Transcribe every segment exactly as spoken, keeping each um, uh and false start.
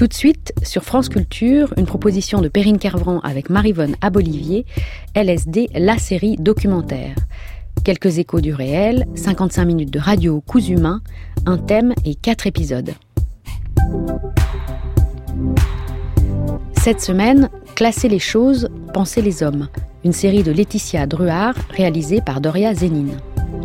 Tout de suite, sur France Culture, une proposition de Perrine Kervran avec Maryvonne Abolivier, L S D, la série documentaire. Quelques échos du réel, cinquante-cinq minutes de radio coups humains, un thème et quatre épisodes. Cette semaine, Classer les choses, penser les hommes. Une série de Laetitia Druard, réalisée par Doria Zénine.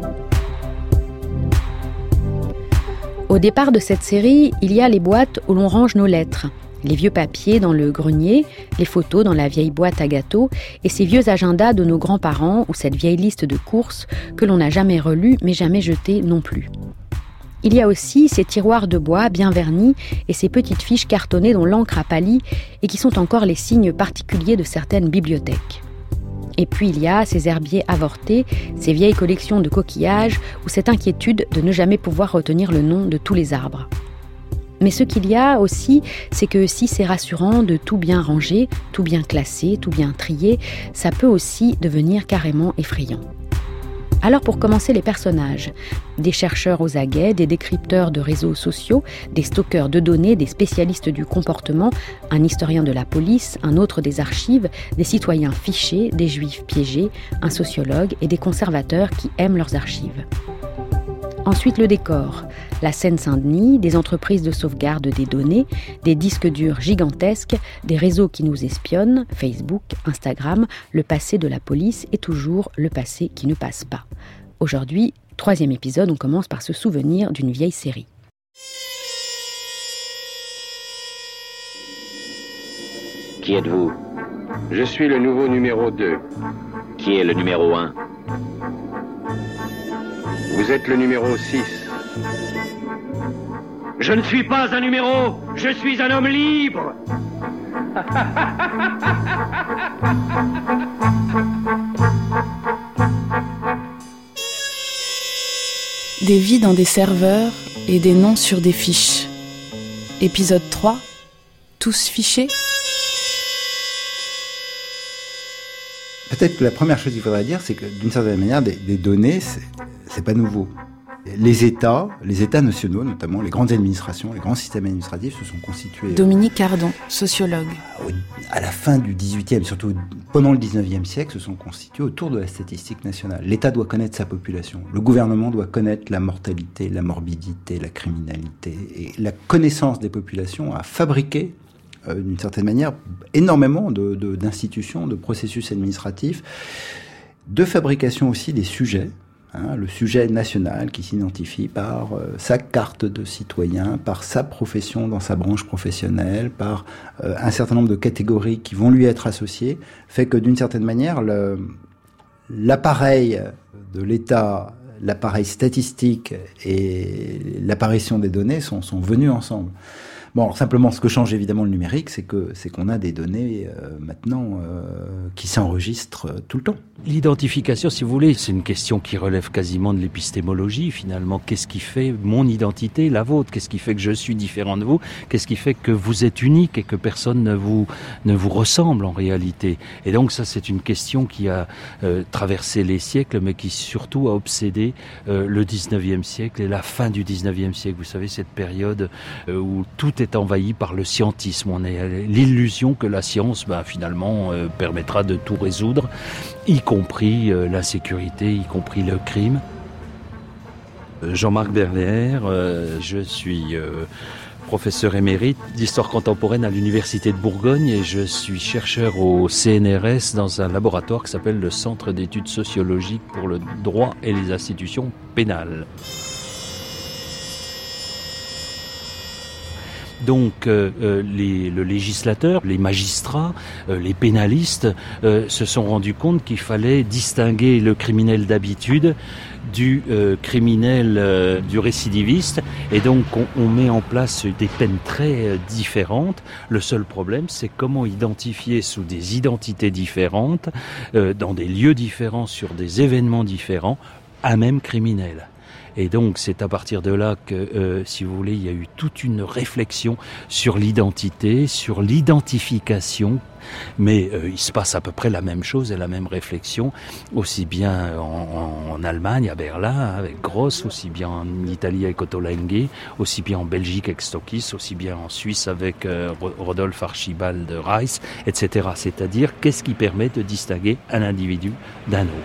Au départ de cette série, il y a les boîtes où l'on range nos lettres. Les vieux papiers dans le grenier, les photos dans la vieille boîte à gâteaux et ces vieux agendas de nos grands-parents ou cette vieille liste de courses que l'on n'a jamais relue mais jamais jetée non plus. Il y a aussi ces tiroirs de bois bien vernis et ces petites fiches cartonnées dont l'encre a pâli et qui sont encore les signes particuliers de certaines bibliothèques. Et puis il y a ces herbiers avortés, ces vieilles collections de coquillages ou cette inquiétude de ne jamais pouvoir retenir le nom de tous les arbres. Mais ce qu'il y a aussi, c'est que si c'est rassurant de tout bien ranger, tout bien classer, tout bien trier, ça peut aussi devenir carrément effrayant. Alors pour commencer, les personnages. Des chercheurs aux aguets, des décrypteurs de réseaux sociaux, des stockeurs de données, des spécialistes du comportement, un historien de la police, un autre des archives, des citoyens fichés, des juifs piégés, un sociologue et des conservateurs qui aiment leurs archives. Ensuite, le décor. La Seine-Saint-Denis, des entreprises de sauvegarde des données, des disques durs gigantesques, des réseaux qui nous espionnent, Facebook, Instagram, le passé de la police et toujours le passé qui ne passe pas. Aujourd'hui, troisième épisode, on commence par se souvenir d'une vieille série. Qui êtes-vous ? Je suis le nouveau numéro deux. Qui est le numéro un ? Vous êtes le numéro six. Je ne suis pas un numéro, je suis un homme libre. Des vies dans des serveurs et des noms sur des fiches. Épisode trois, tous fichés. Peut-être que la première chose qu'il faudrait dire, c'est que d'une certaine manière, des, des données, c'est, c'est pas nouveau. Les États, les États nationaux, notamment les grandes administrations, les grands systèmes administratifs se sont constitués... Dominique Cardon, sociologue. À la fin du dix-huitième, surtout pendant le dix-neuvième siècle, se sont constitués autour de la statistique nationale. L'État doit connaître sa population. Le gouvernement doit connaître la mortalité, la morbidité, la criminalité. Et la connaissance des populations a fabriqué, euh, d'une certaine manière, énormément de, de, d'institutions, de processus administratifs, de fabrication aussi des sujets. Hein, le sujet national qui s'identifie par euh, sa carte de citoyen, par sa profession dans sa branche professionnelle, par euh, un certain nombre de catégories qui vont lui être associées, fait que d'une certaine manière, le, l'appareil de l'État, l'appareil statistique et l'apparition des données sont, sont venus ensemble. Bon, alors simplement, ce que change évidemment le numérique, c'est que c'est qu'on a des données euh, maintenant euh, qui s'enregistrent euh, tout le temps. L'identification, si vous voulez, c'est une question qui relève quasiment de l'épistémologie, finalement. Qu'est-ce qui fait mon identité, la vôtre ? Qu'est-ce qui fait que je suis différent de vous ? Qu'est-ce qui fait que vous êtes unique et que personne ne vous, ne vous ressemble en réalité ? Et donc ça, c'est une question qui a euh, traversé les siècles, mais qui surtout a obsédé euh, le dix-neuvième siècle et la fin du dix-neuvième siècle. Vous savez, cette période euh, où tout est envahi par le scientisme. On a l'illusion que la science, ben, finalement, euh, permettra de tout résoudre, y compris euh, l'insécurité, y compris le crime. Jean-Marc Berléaire, euh, je suis euh, professeur émérite d'histoire contemporaine à l'Université de Bourgogne et je suis chercheur au C N R S dans un laboratoire qui s'appelle le Centre d'études sociologiques pour le droit et les institutions pénales. Donc euh, euh, les, le législateur, les magistrats, euh, les pénalistes euh, se sont rendus compte qu'il fallait distinguer le criminel d'habitude du euh, criminel, euh, du récidiviste, et donc on, on met en place des peines très euh, différentes. Le seul problème, c'est comment identifier sous des identités différentes, euh, dans des lieux différents, sur des événements différents, un même criminel. Et donc c'est à partir de là que, euh, si vous voulez, il y a eu toute une réflexion sur l'identité, sur l'identification. Mais euh, il se passe à peu près la même chose et la même réflexion, aussi bien en, en Allemagne, à Berlin, avec Gross, aussi bien en Italie avec Ottolenghi, aussi bien en Belgique avec Stokis, aussi bien en Suisse avec euh, Rodolphe Archibald Reiss, et cetera. C'est-à-dire, qu'est-ce qui permet de distinguer un individu d'un autre ?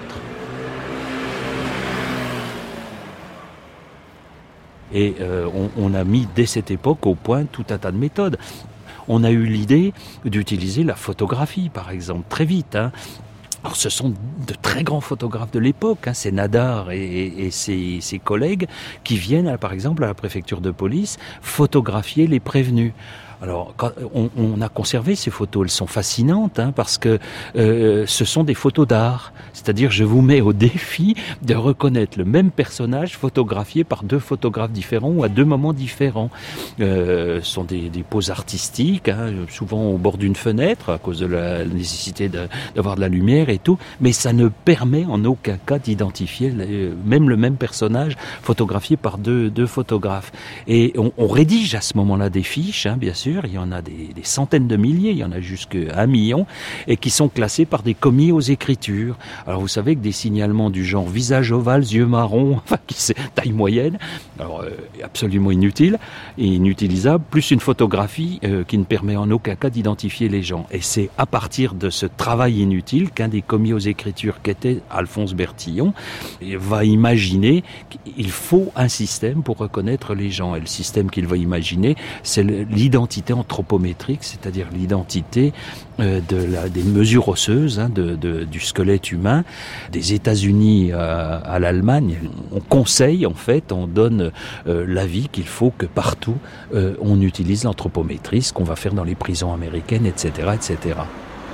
Et euh, on, on a mis dès cette époque au point tout un tas de méthodes. On a eu l'idée d'utiliser la photographie, par exemple, très vite. Hein. Alors, ce sont de très grands photographes de l'époque, hein, c'est Nadar et, et, et ses, ses collègues qui viennent, par exemple, à la préfecture de police, photographier les prévenus. Alors, quand on, on a conservé ces photos, elles sont fascinantes, hein, parce que euh, ce sont des photos d'art. C'est-à-dire, je vous mets au défi de reconnaître le même personnage photographié par deux photographes différents ou à deux moments différents. Euh, ce sont des, des poses artistiques, hein, souvent au bord d'une fenêtre, à cause de la nécessité de, d'avoir de la lumière et tout, mais ça ne permet en aucun cas d'identifier les, même le même personnage photographié par deux, deux photographes. Et on, on rédige à ce moment-là des fiches, hein, bien sûr. Il y en a des, des centaines de milliers, il y en a jusqu'à un million, et qui sont classés par des commis aux écritures. Alors vous savez que des signalements du genre visage ovale, yeux marrons, enfin qui c'est taille moyenne, alors euh, absolument inutile et inutilisable, plus une photographie euh, qui ne permet en aucun cas d'identifier les gens. Et c'est à partir de ce travail inutile qu'un des commis aux écritures, qui était Alphonse Bertillon, va imaginer qu'il faut un système pour reconnaître les gens. Et le système qu'il va imaginer, c'est l'identité anthropométrique, c'est-à-dire l'identité euh, de la, des mesures osseuses, hein, de, de, du squelette humain, des États-Unis à, à l'Allemagne. On conseille, en fait, on donne euh, l'avis qu'il faut que partout euh, on utilise l'anthropométrie, ce qu'on va faire dans les prisons américaines, et cetera, et cetera.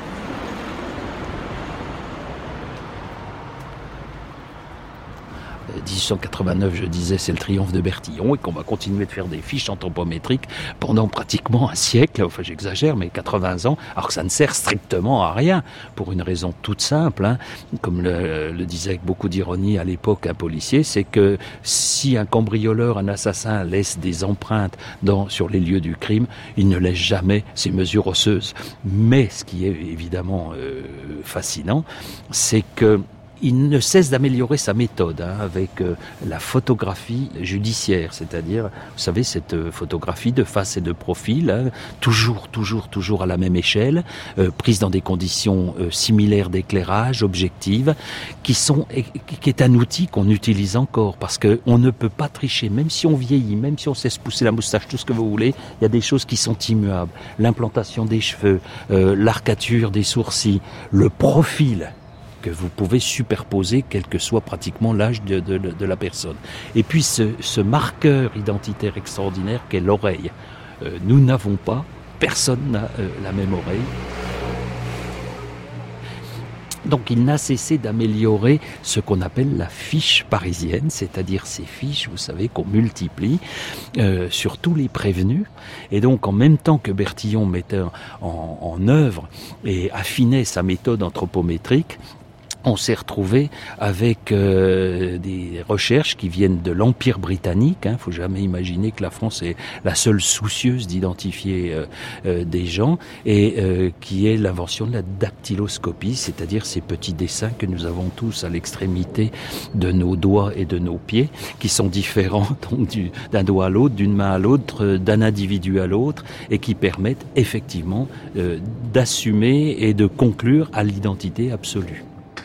dix-huit cent quatre-vingt-neuf, je disais, c'est le triomphe de Bertillon et qu'on va continuer de faire des fiches anthropométriques pendant pratiquement un siècle, enfin j'exagère, mais quatre-vingts ans, alors que ça ne sert strictement à rien, pour une raison toute simple, hein, comme le, le disait avec beaucoup d'ironie à l'époque un policier, c'est que si un cambrioleur, un assassin laisse des empreintes dans, sur les lieux du crime, il ne laisse jamais ses mesures osseuses. Mais ce qui est évidemment euh, fascinant, c'est que il ne cesse d'améliorer sa méthode, hein, avec euh, la photographie judiciaire, c'est-à-dire, vous savez, cette euh, photographie de face et de profil, hein, toujours, toujours, toujours à la même échelle, euh, prise dans des conditions euh, similaires d'éclairage, objectives, qui sont, qui est un outil qu'on utilise encore, parce que on ne peut pas tricher, même si on vieillit, même si on cesse pousser la moustache, tout ce que vous voulez, il y a des choses qui sont immuables. L'implantation des cheveux, euh, l'arcature des sourcils, le profil que vous pouvez superposer, quel que soit pratiquement l'âge de, de, de la personne. Et puis ce, ce marqueur identitaire extraordinaire qu'est l'oreille. Euh, nous n'avons pas, personne n'a euh, la même oreille. Donc il n'a cessé d'améliorer ce qu'on appelle la fiche parisienne, c'est-à-dire ces fiches, vous savez, qu'on multiplie euh, sur tous les prévenus. Et donc en même temps que Bertillon mettait en, en œuvre et affinait sa méthode anthropométrique, on s'est retrouvé avec euh, des recherches qui viennent de l'Empire britannique. Hein. Faut jamais imaginer que la France est la seule soucieuse d'identifier euh, euh, des gens, et euh, qui est l'invention de la dactyloscopie, c'est-à-dire ces petits dessins que nous avons tous à l'extrémité de nos doigts et de nos pieds, qui sont différents donc du, d'un doigt à l'autre, d'une main à l'autre, d'un individu à l'autre, et qui permettent effectivement euh, d'assumer et de conclure à l'identité absolue.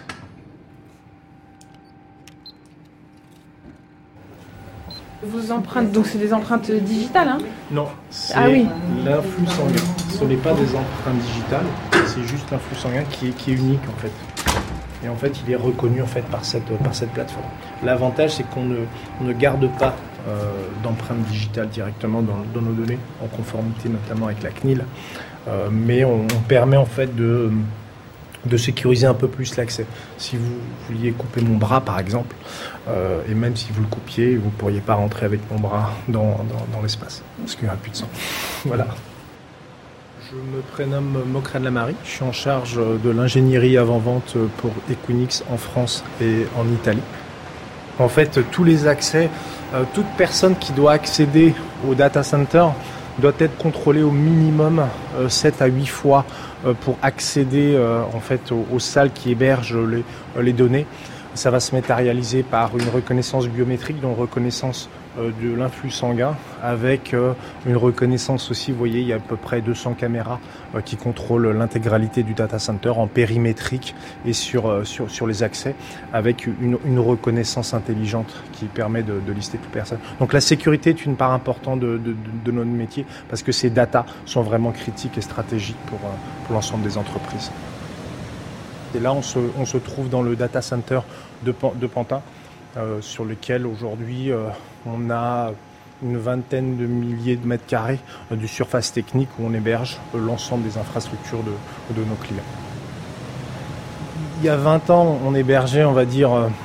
Vos empreintes, donc c'est des empreintes digitales, hein ? Non, c'est ah oui. l'influx sanguin. Ce n'est pas des empreintes digitales, c'est juste l'influx sanguin qui est, qui est unique en fait. Et en fait, il est reconnu en fait par cette, par cette plateforme. L'avantage, c'est qu'on ne, on ne garde pas euh, d'empreintes digitales directement dans, dans nos données, en conformité notamment avec la C N I L, euh, mais on, on permet en fait de de sécuriser un peu plus l'accès. Si vous vouliez couper mon bras, par exemple, euh, et même si vous le coupiez, vous ne pourriez pas rentrer avec mon bras dans, dans, dans l'espace, parce qu'il n'y aura plus de sang. Voilà. Je me prénomme Mocrane Lamary, je suis en charge de l'ingénierie avant-vente pour Equinix en France et en Italie. En fait, tous les accès, euh, toute personne qui doit accéder au data center doit être contrôlée au minimum euh, sept à huit fois euh, pour accéder euh, en fait, aux, aux salles qui hébergent les, euh, les données. Ça va se matérialiser par une reconnaissance biométrique, donc reconnaissance euh, de l'influx sanguin, avec euh, une reconnaissance aussi, vous voyez, il y a à peu près deux cents caméras euh, qui contrôlent l'intégralité du data center en périmétrique et sur, euh, sur, sur les accès, avec une, une reconnaissance intelligente qui permet de, de lister toute personne. Donc la sécurité est une part importante de, de, de notre métier, parce que ces datas sont vraiment critiques et stratégiques pour, euh, pour l'ensemble des entreprises. Et là, on se, on se trouve dans le data center de, de Pantin, euh, sur lequel aujourd'hui euh, on a une vingtaine de milliers de mètres carrés euh, de surface technique où on héberge euh, l'ensemble des infrastructures de, de nos clients. Il y a vingt ans, on hébergeait, on va dire, euh,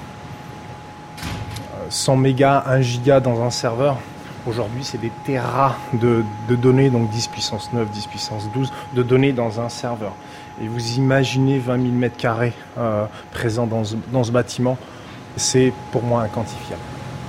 cent mégas, un giga dans un serveur. Aujourd'hui, c'est des terras de, de données, donc dix puissance neuf, dix puissance douze, de données dans un serveur. Et vous imaginez vingt mille mètres carrés euh, présents dans ce, dans ce bâtiment, c'est pour moi inquantifiable.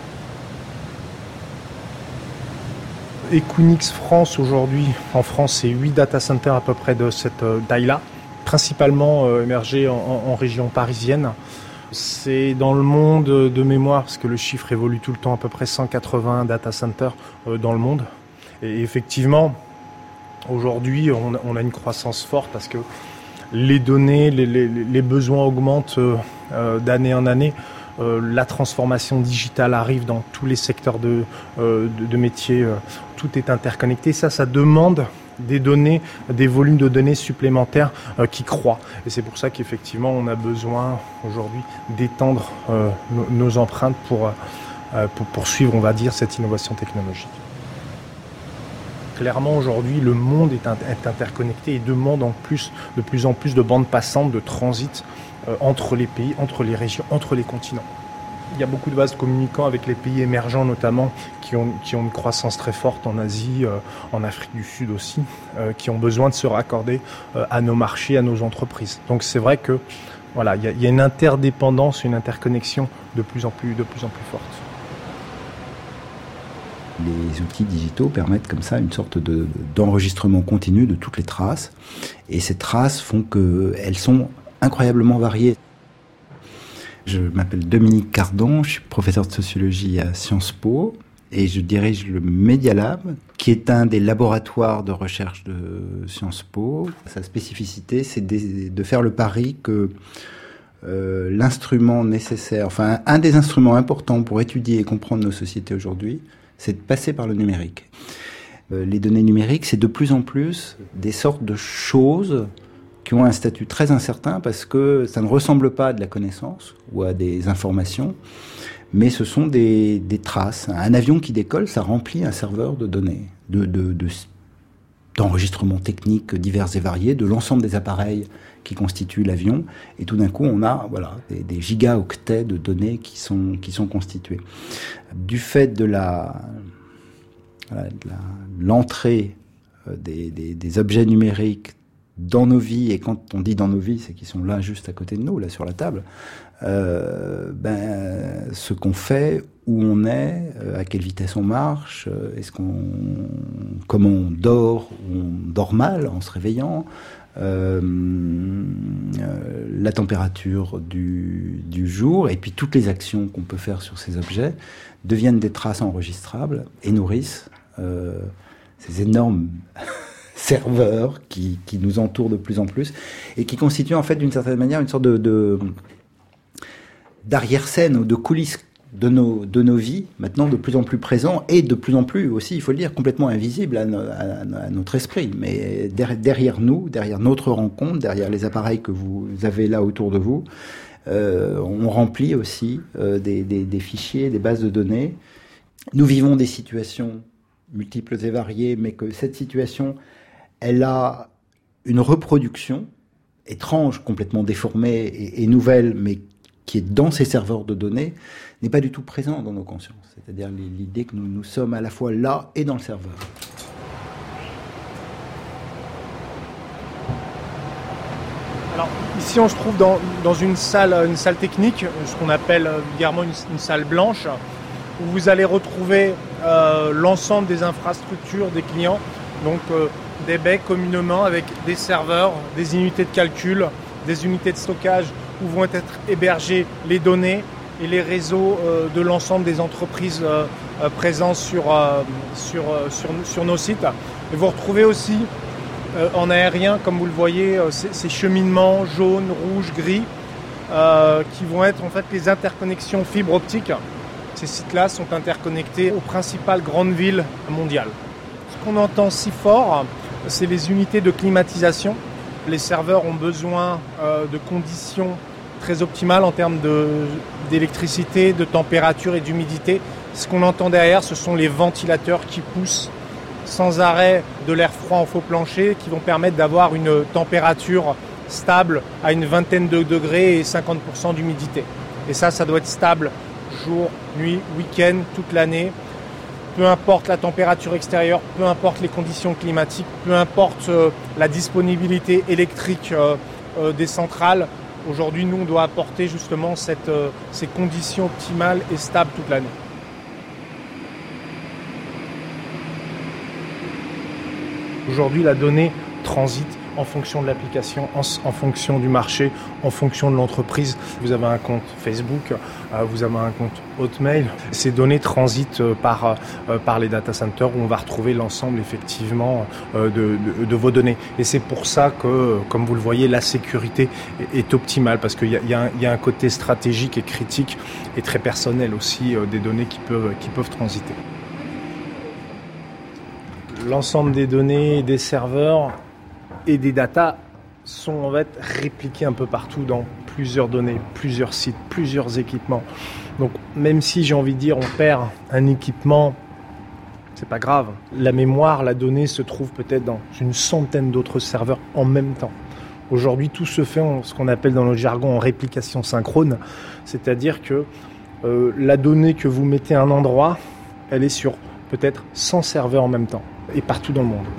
Equinix France aujourd'hui, en France, c'est huit data centers à peu près de cette euh, taille-là, principalement euh, émergés en, en, en région parisienne. C'est dans le monde de mémoire, parce que le chiffre évolue tout le temps, à peu près cent quatre-vingts data centers euh, dans le monde. Et effectivement, aujourd'hui, on, on a une croissance forte parce que les données, les, les, les besoins augmentent euh, d'année en année. Euh, la transformation digitale arrive dans tous les secteurs de, euh, de, de métiers. Euh, tout est interconnecté. Ça, ça demande des données, des volumes de données supplémentaires euh, qui croient. Et c'est pour ça qu'effectivement, on a besoin aujourd'hui d'étendre euh, nos, nos empreintes pour, euh, pour poursuivre, on va dire, cette innovation technologique. Clairement, aujourd'hui, le monde est, inter- est interconnecté et demande en plus, de plus en plus de bandes passantes, de transit euh, entre les pays, entre les régions, entre les continents. Il y a beaucoup de vases communicants avec les pays émergents notamment, qui ont, qui ont une croissance très forte en Asie, euh, en Afrique du Sud aussi, euh, qui ont besoin de se raccorder euh, à nos marchés, à nos entreprises. Donc c'est vrai que voilà, il y a, il y a une interdépendance, une interconnexion de plus en plus, de plus en plus forte. Les outils digitaux permettent comme ça une sorte de, d'enregistrement continu de toutes les traces. Et ces traces font qu'elles sont incroyablement variées. Je m'appelle Dominique Cardon, je suis professeur de sociologie à Sciences Po et je dirige le Media Lab, qui est un des laboratoires de recherche de Sciences Po. Sa spécificité, c'est de, de faire le pari que euh, l'instrument nécessaire, enfin un des instruments importants pour étudier et comprendre nos sociétés aujourd'hui, c'est de passer par le numérique. Euh, les données numériques, c'est de plus en plus des sortes de choses qui ont un statut très incertain parce que ça ne ressemble pas à de la connaissance ou à des informations, mais ce sont des, des traces. Un avion qui décolle, ça remplit un serveur de données, de, de, de, d'enregistrements techniques divers et variés, de l'ensemble des appareils qui constituent l'avion, et tout d'un coup, on a voilà, des, des gigaoctets de données qui sont, qui sont constitués. Du fait de la, voilà, de la, de l'entrée des, des, des objets numériques dans nos vies, et quand on dit dans nos vies, c'est qu'ils sont là juste à côté de nous, là sur la table, euh, ben, ce qu'on fait, où on est, euh, à quelle vitesse on marche, euh, est-ce qu'on, comment on dort, ou on dort mal en se réveillant, euh, euh, la température du, du jour, et puis toutes les actions qu'on peut faire sur ces objets deviennent des traces enregistrables et nourrissent euh, ces énormes serveurs qui, qui nous entourent de plus en plus et qui constituent en fait d'une certaine manière une sorte de, de d'arrière-scène ou de coulisses de nos, de nos vies, maintenant de plus en plus présents et de plus en plus aussi, il faut le dire, complètement invisibles à, no, à, à notre esprit. Mais der, derrière nous, derrière notre rencontre, derrière les appareils que vous avez là autour de vous, euh, on remplit aussi euh, des, des, des fichiers, des bases de données. Nous vivons des situations multiples et variées, mais que cette situation, elle a une reproduction étrange, complètement déformée et, et nouvelle, mais qui est dans ces serveurs de données, n'est pas du tout présent dans nos consciences. C'est-à-dire l'idée que nous, nous sommes à la fois là et dans le serveur. Alors Ici, on se trouve dans, dans une salle, une salle technique, ce qu'on appelle vulgairement une, une salle blanche, où vous allez retrouver euh, l'ensemble des infrastructures des clients, donc euh, des baies communément avec des serveurs, des unités de calcul, des unités de stockage où vont être hébergées les données et les réseaux euh, de l'ensemble des entreprises euh, euh, présentes sur, euh, sur, euh, sur, sur nos sites. Et vous retrouvez aussi euh, en aérien, comme vous le voyez, euh, ces, ces cheminements jaunes, rouges, gris, euh, qui vont être en fait les interconnexions fibre optique. Ces sites-là sont interconnectés aux principales grandes villes mondiales. Ce qu'on entend si fort, c'est les unités de climatisation. Les serveurs ont besoin euh, de conditions très optimales en termes de, d'électricité, de température et d'humidité. Ce qu'on entend derrière, ce sont les ventilateurs qui poussent sans arrêt de l'air froid en faux plancher, qui vont permettre d'avoir une température stable à une vingtaine de degrés et cinquante pour cent d'humidité. Et ça, ça doit être stable jour, nuit, week-end, toute l'année. Peu importe la température extérieure, peu importe les conditions climatiques, peu importe euh, la disponibilité électrique euh, euh, des centrales. Aujourd'hui, nous, on doit apporter justement cette, euh, ces conditions optimales et stables toute l'année. Aujourd'hui, la donnée transite en fonction de l'application, en, en fonction du marché, en fonction de l'entreprise. Vous avez un compte Facebook, euh, vous avez un compte Hotmail. Ces données transitent euh, par, euh, par les data centers où on va retrouver l'ensemble effectivement euh, de, de, de vos données. Et c'est pour ça que, comme vous le voyez, la sécurité est, est optimale parce qu'il y a, il y, a un, il y a un côté stratégique et critique et très personnel aussi euh, des données qui peuvent, qui peuvent transiter. L'ensemble des données, des serveurs et des datas sont en fait répliqués un peu partout dans plusieurs données, plusieurs sites, plusieurs équipements. Donc même si j'ai envie de dire on perd un équipement, c'est pas grave. La mémoire, la donnée se trouve peut-être dans une centaine d'autres serveurs en même temps. Aujourd'hui, tout se fait en ce qu'on appelle dans le jargon en réplication synchrone, c'est-à-dire que euh, la donnée que vous mettez à un endroit, elle est sur peut-être cent serveurs en même temps et partout dans le monde.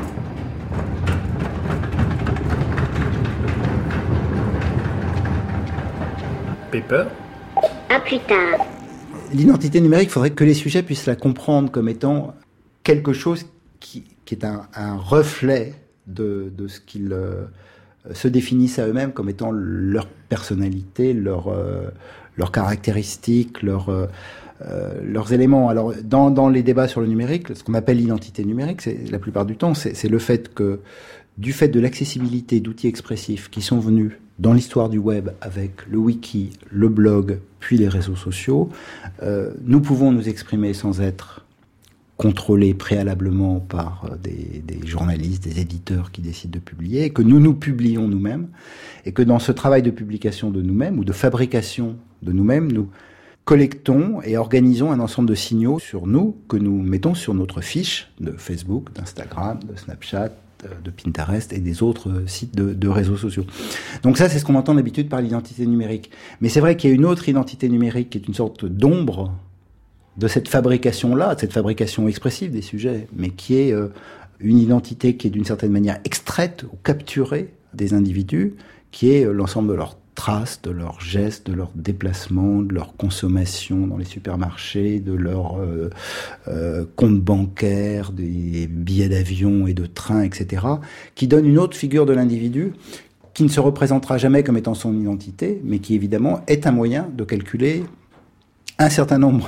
Paper. À plus tard. L'identité numérique, il faudrait que les sujets puissent la comprendre comme étant quelque chose qui, qui est un, un reflet de, de ce qu'ils euh, se définissent à eux-mêmes comme étant leur personnalité, leur, euh, leurs caractéristiques, leur, euh, euh, leurs éléments. Alors, dans, dans les débats sur le numérique, ce qu'on appelle l'identité numérique, c'est, la plupart du temps, c'est, c'est le fait que, du fait de l'accessibilité d'outils expressifs qui sont venus dans l'histoire du web avec le wiki, le blog, puis les réseaux sociaux, euh, nous pouvons nous exprimer sans être contrôlés préalablement par des, des journalistes, des éditeurs qui décident de publier, et que nous nous publions nous-mêmes, et que dans ce travail de publication de nous-mêmes, ou de fabrication de nous-mêmes, nous collectons et organisons un ensemble de signaux sur nous que nous mettons sur notre fiche de Facebook, d'Instagram, de Snapchat, de Pinterest et des autres sites de, de réseaux sociaux. Donc ça, c'est ce qu'on entend d'habitude par l'identité numérique. Mais c'est vrai qu'il y a une autre identité numérique qui est une sorte d'ombre de cette fabrication-là, de cette fabrication expressive des sujets, mais qui est euh, une identité qui est d'une certaine manière extraite ou capturée des individus, qui est euh, l'ensemble de leurs traces, de leurs gestes, de leurs déplacements, de leur consommation dans les supermarchés, de leurs euh, euh, comptes bancaires, des billets d'avion et de train, et cetera, qui donne une autre figure de l'individu qui ne se représentera jamais comme étant son identité, mais qui évidemment est un moyen de calculer un certain nombre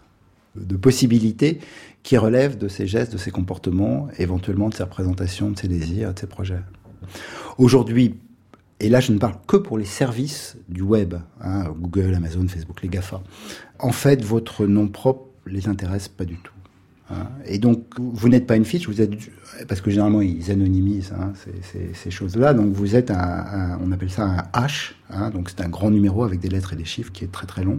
de possibilités qui relèvent de ses gestes, de ses comportements, éventuellement de ses représentations, de ses désirs, de ses projets. Aujourd'hui, et là, je ne parle que pour les services du web, hein, Google, Amazon, Facebook, les GAFA. En fait, votre nom propre les intéresse pas du tout. Hein. Et donc, vous n'êtes pas une fiche, vous êtes, parce que généralement ils anonymisent hein, ces, ces, ces choses-là. Donc, vous êtes un, un, on appelle ça un hash. Hein, donc, c'est un grand numéro avec des lettres et des chiffres qui est très très long.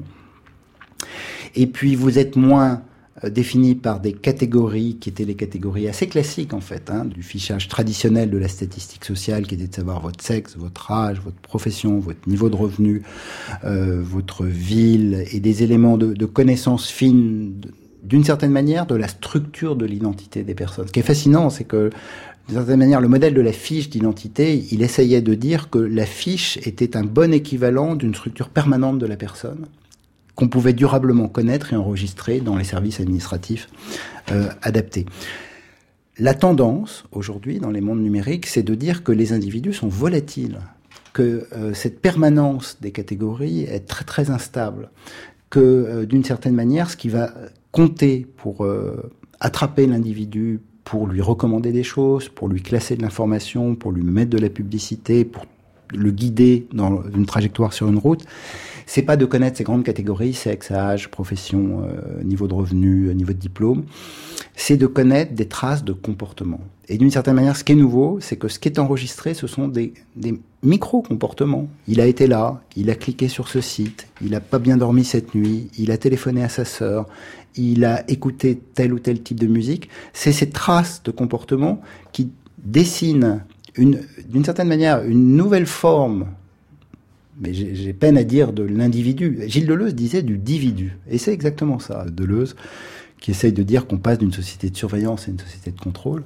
Et puis, vous êtes moins définis par des catégories qui étaient les catégories assez classiques en fait, hein, du fichage traditionnel de la statistique sociale qui était de savoir votre sexe, votre âge, votre profession, votre niveau de revenu, euh, votre ville et des éléments de, de connaissances fines de, d'une certaine manière de la structure de l'identité des personnes. Ce qui est fascinant, c'est que D'une certaine manière, le modèle de la fiche d'identité, il essayait de dire que la fiche était un bon équivalent d'une structure permanente de la personne, qu'on pouvait durablement connaître et enregistrer dans les services administratifs euh, adaptés. La tendance, aujourd'hui, dans les mondes numériques, c'est de dire que les individus sont volatiles, que euh, cette permanence des catégories est très très instable, que euh, d'une certaine manière, ce qui va compter pour euh, attraper l'individu, pour lui recommander des choses, pour lui classer de l'information, pour lui mettre de la publicité, pour le guider dans une trajectoire sur une route, c'est pas de connaître ces grandes catégories, sexe, âge, profession, euh, niveau de revenu, euh, niveau de diplôme, c'est de connaître des traces de comportement. Et d'une certaine manière, ce qui est nouveau, c'est que ce qui est enregistré, ce sont des, des micro-comportements. Il a été là, il a cliqué sur ce site, il a pas bien dormi cette nuit, il a téléphoné à sa sœur, il a écouté tel ou tel type de musique. C'est ces traces de comportement qui dessinent une, d'une certaine manière, une nouvelle forme, mais j'ai, j'ai peine à dire de l'individu. Gilles Deleuze disait du dividu. Et c'est exactement ça, Deleuze, qui essaye de dire qu'on passe d'une société de surveillance à une société de contrôle.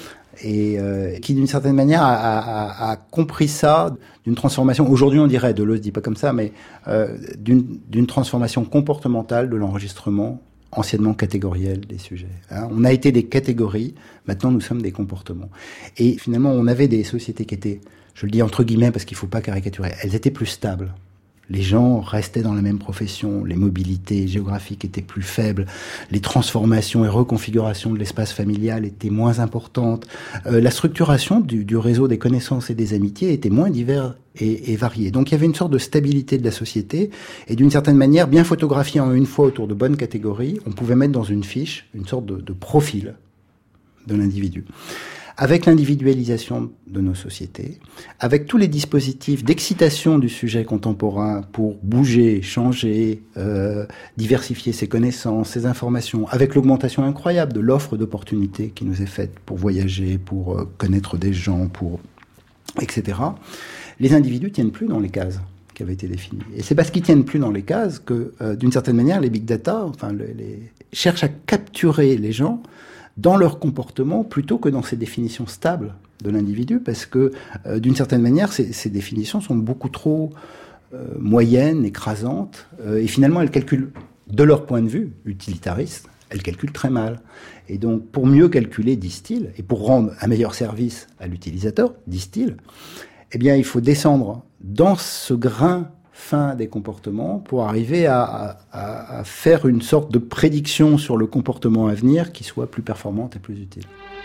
Et euh, qui, d'une certaine manière, a, a, a compris ça d'une transformation, aujourd'hui on dirait, Deleuze dit pas comme ça, mais euh, d'une, d'une transformation comportementale de l'enregistrement anciennement catégoriel des sujets. Hein, on a été des catégories, maintenant nous sommes des comportements. Et finalement, on avait des sociétés qui étaient, je le dis entre guillemets parce qu'il ne faut pas caricaturer, elles étaient plus stables. Les gens restaient dans la même profession, les mobilités géographiques étaient plus faibles, les transformations et reconfigurations de l'espace familial étaient moins importantes, euh, la structuration du, du réseau des connaissances et des amitiés était moins diverse et, et variée. Donc il y avait une sorte de stabilité de la société et d'une certaine manière, bien photographiée en une fois autour de bonnes catégories, on pouvait mettre dans une fiche une sorte de, de profil de l'individu. Avec l'individualisation de nos sociétés, avec tous les dispositifs d'excitation du sujet contemporain pour bouger, changer, euh, diversifier ses connaissances, ses informations, avec l'augmentation incroyable de l'offre d'opportunités qui nous est faite pour voyager, pour euh, connaître des gens, pour et cetera, les individus tiennent plus dans les cases qui avaient été définies. Et c'est parce qu'ils tiennent plus dans les cases que, euh, d'une certaine manière, les big data, enfin, les, les, cherchent à capturer les gens dans leur comportement plutôt que dans ces définitions stables de l'individu, parce que euh, d'une certaine manière, ces, ces définitions sont beaucoup trop euh, moyennes, écrasantes, euh, et finalement elles calculent, de leur point de vue utilitariste, elles calculent très mal. Et donc pour mieux calculer, disent-ils, et pour rendre un meilleur service à l'utilisateur, disent-ils, eh bien il faut descendre dans ce grain fin des comportements pour arriver à, à, à faire une sorte de prédiction sur le comportement à venir qui soit plus performante et plus utile.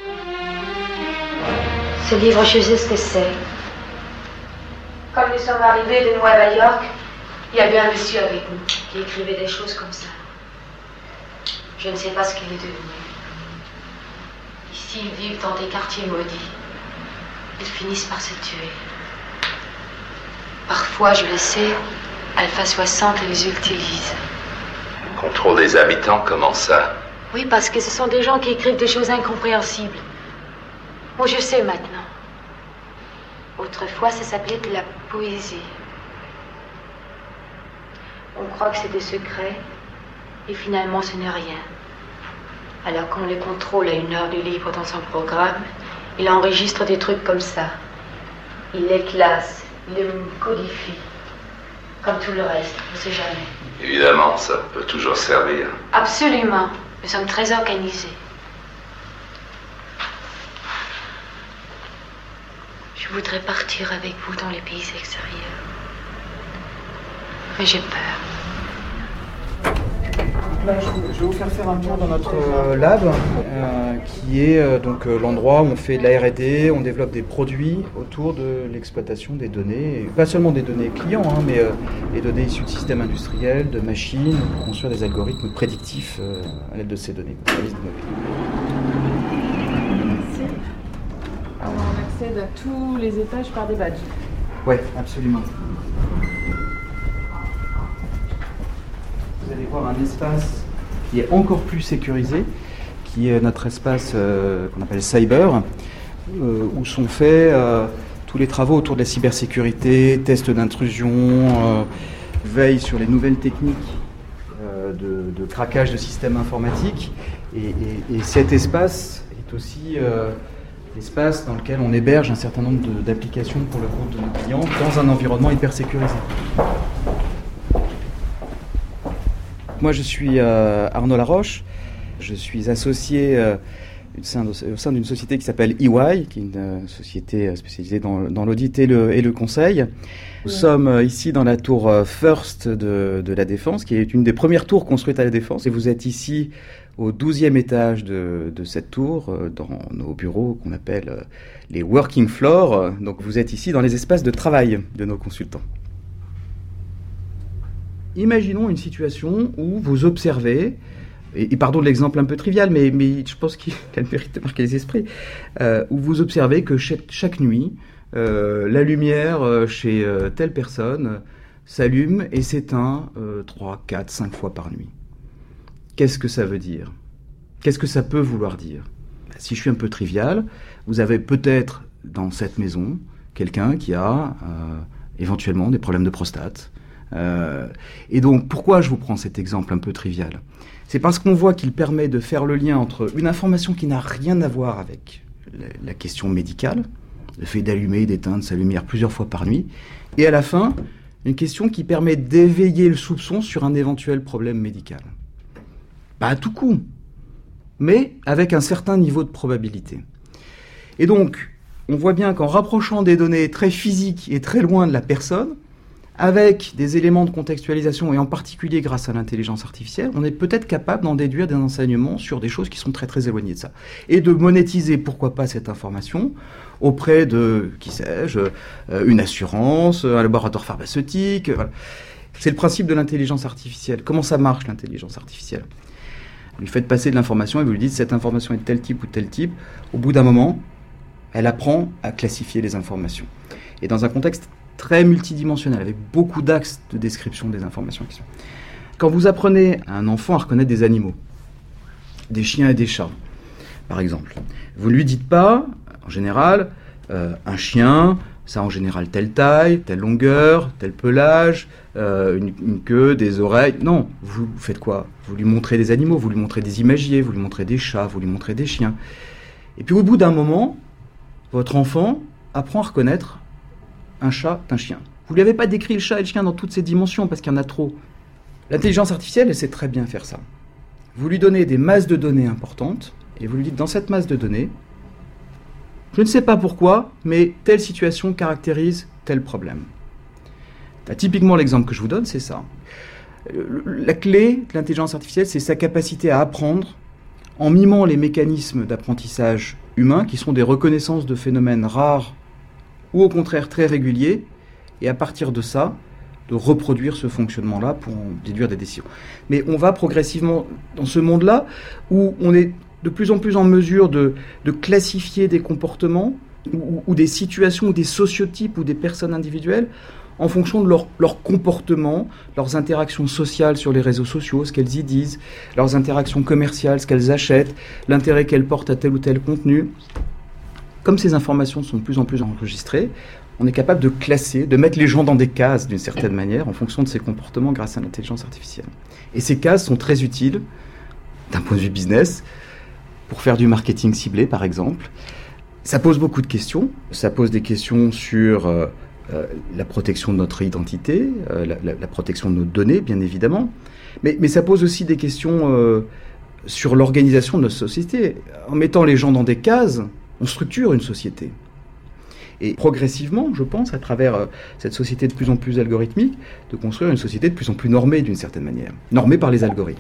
Ce livre, je sais ce que c'est. Quand nous sommes arrivés de Nueva York, il y avait un monsieur avec nous qui écrivait des choses comme ça. Je ne sais pas ce qu'il est devenu. Ici, ils vivent dans des quartiers maudits. Ils finissent par se tuer. Parfois, je le sais, Alpha soixante les utilise. Contrôle des habitants, comment ça? Oui, parce que ce sont des gens qui écrivent des choses incompréhensibles. Moi, je sais maintenant. Autrefois, ça s'appelait de la poésie. On croit que c'est des secrets, et finalement, ce n'est rien. Alors qu'on les contrôle à une heure du livre dans son programme, il enregistre des trucs comme ça. Il les classe. Il les codifie, comme tout le reste, on ne sait jamais. Évidemment, ça peut toujours servir. Absolument, nous sommes très organisés. Je voudrais partir avec vous dans les pays extérieurs, mais j'ai peur. Là, je vais vous faire faire un tour dans notre euh, lab, euh, qui est euh, donc euh, l'endroit où on fait de la R et D, on développe des produits autour de l'exploitation des données, et pas seulement des données clients, hein, mais euh, les données issues de systèmes industriels, de machines, pour construire des algorithmes prédictifs euh, à l'aide de ces données. Alors, on accède à tous les étages par des badges. Oui, absolument. Vous allez voir un espace qui est encore plus sécurisé, qui est notre espace euh, qu'on appelle cyber, euh, où sont faits euh, tous les travaux autour de la cybersécurité, tests d'intrusion, euh, veille sur les nouvelles techniques euh, de, de craquage de systèmes informatiques. Et, et, et cet espace est aussi euh, l'espace dans lequel on héberge un certain nombre de, d'applications pour le compte de nos clients dans un environnement hyper sécurisé. Moi, je suis euh, Arnaud Laroche. Je suis associé euh, au sein, de, au sein d'une société qui s'appelle E Y, qui est une euh, société spécialisée dans, dans l'audit et le, et le conseil. Nous ouais. sommes euh, ici dans la tour euh, First de, de la Défense, qui est une des premières tours construites à la Défense. Et vous êtes ici au douzième étage de, de cette tour, euh, dans nos bureaux qu'on appelle euh, les working floors. Donc vous êtes ici dans les espaces de travail de nos consultants. Imaginons une situation où vous observez, et, et pardon de l'exemple un peu trivial, mais, mais je pense qu'il a le mérite de marquer les esprits, euh, où vous observez que chaque, chaque nuit, euh, la lumière euh, chez euh, telle personne euh, s'allume et s'éteint euh, trois, quatre, cinq fois par nuit. Qu'est-ce que ça veut dire ? Qu'est-ce que ça peut vouloir dire ? Ben, si je suis un peu trivial, vous avez peut-être dans cette maison quelqu'un qui a euh, éventuellement des problèmes de prostate. Euh, et donc, pourquoi je vous prends cet exemple un peu trivial ? C'est parce qu'on voit qu'il permet de faire le lien entre une information qui n'a rien à voir avec la, la question médicale, le fait d'allumer, d'éteindre sa lumière plusieurs fois par nuit, et à la fin, une question qui permet d'éveiller le soupçon sur un éventuel problème médical. Pas à tout coup, mais avec un certain niveau de probabilité. Et donc, on voit bien qu'en rapprochant des données très physiques et très loin de la personne, avec des éléments de contextualisation, et en particulier grâce à l'intelligence artificielle, on est peut-être capable d'en déduire des enseignements sur des choses qui sont très très éloignées de ça. Et de monétiser, pourquoi pas, cette information auprès de, qui sais-je, une assurance, un laboratoire pharmaceutique. Voilà. C'est le principe de l'intelligence artificielle. Comment ça marche, l'intelligence artificielle ? Vous lui faites passer de l'information et vous lui dites cette information est de tel type ou tel type. Au bout d'un moment, elle apprend à classifier les informations. Et dans un contexte très multidimensionnel, avec beaucoup d'axes de description des informations qui sont. Quand vous apprenez à un enfant à reconnaître des animaux, des chiens et des chats, par exemple, vous ne lui dites pas, en général, euh, un chien, ça a en général telle taille, telle longueur, tel pelage, euh, une, une queue, des oreilles. Non, vous faites quoi ? Vous lui montrez des animaux, vous lui montrez des imagiers, vous lui montrez des chats, vous lui montrez des chiens. Et puis au bout d'un moment, votre enfant apprend à reconnaître un chat d'un chien. Vous ne lui avez pas décrit le chat et le chien dans toutes ces dimensions parce qu'il y en a trop. L'intelligence artificielle, elle sait très bien faire ça. Vous lui donnez des masses de données importantes et vous lui dites dans cette masse de données, je ne sais pas pourquoi, mais telle situation caractérise tel problème. Là, typiquement, l'exemple que je vous donne, c'est ça. La clé de l'intelligence artificielle, c'est sa capacité à apprendre en mimant les mécanismes d'apprentissage humain qui sont des reconnaissances de phénomènes rares ou au contraire très réguliers, et à partir de ça, de reproduire ce fonctionnement-là pour en déduire des décisions. Mais on va progressivement dans ce monde-là, où on est de plus en plus en mesure de, de classifier des comportements, ou, ou des situations, ou des sociotypes, ou des personnes individuelles, en fonction de leur, leur comportement, leurs interactions sociales sur les réseaux sociaux, ce qu'elles y disent, leurs interactions commerciales, ce qu'elles achètent, l'intérêt qu'elles portent à tel ou tel contenu. Comme ces informations sont de plus en plus enregistrées, on est capable de classer, de mettre les gens dans des cases d'une certaine manière en fonction de ces comportements grâce à l'intelligence artificielle. Et ces cases sont très utiles d'un point de vue business pour faire du marketing ciblé par exemple. Ça pose beaucoup de questions. Ça pose des questions sur euh, euh, la protection de notre identité, euh, la, la, la protection de nos données bien évidemment, mais, mais ça pose aussi des questions euh, sur l'organisation de notre société. En mettant les gens dans des cases, on structure une société. Et progressivement, je pense, à travers euh, cette société de plus en plus algorithmique, de construire une société de plus en plus normée d'une certaine manière. Normée par les algorithmes.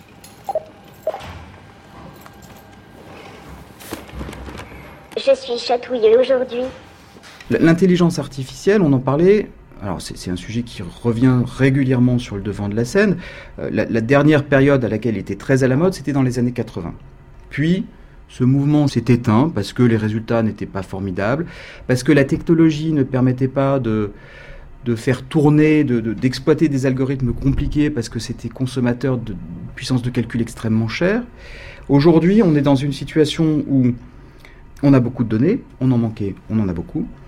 Je suis chatouillée aujourd'hui. L'intelligence artificielle, on en parlait, alors c'est, c'est un sujet qui revient régulièrement sur le devant de la scène. Euh, la, la dernière période à laquelle il était très à la mode, c'était dans les années quatre-vingts. Puis, ce mouvement s'est éteint parce que les résultats n'étaient pas formidables, parce que la technologie ne permettait pas de, de faire tourner, de, de, d'exploiter des algorithmes compliqués parce que c'était consommateur de puissance de calcul extrêmement chère. Aujourd'hui, on est dans une situation où on a beaucoup de données, on en manquait, on en a beaucoup.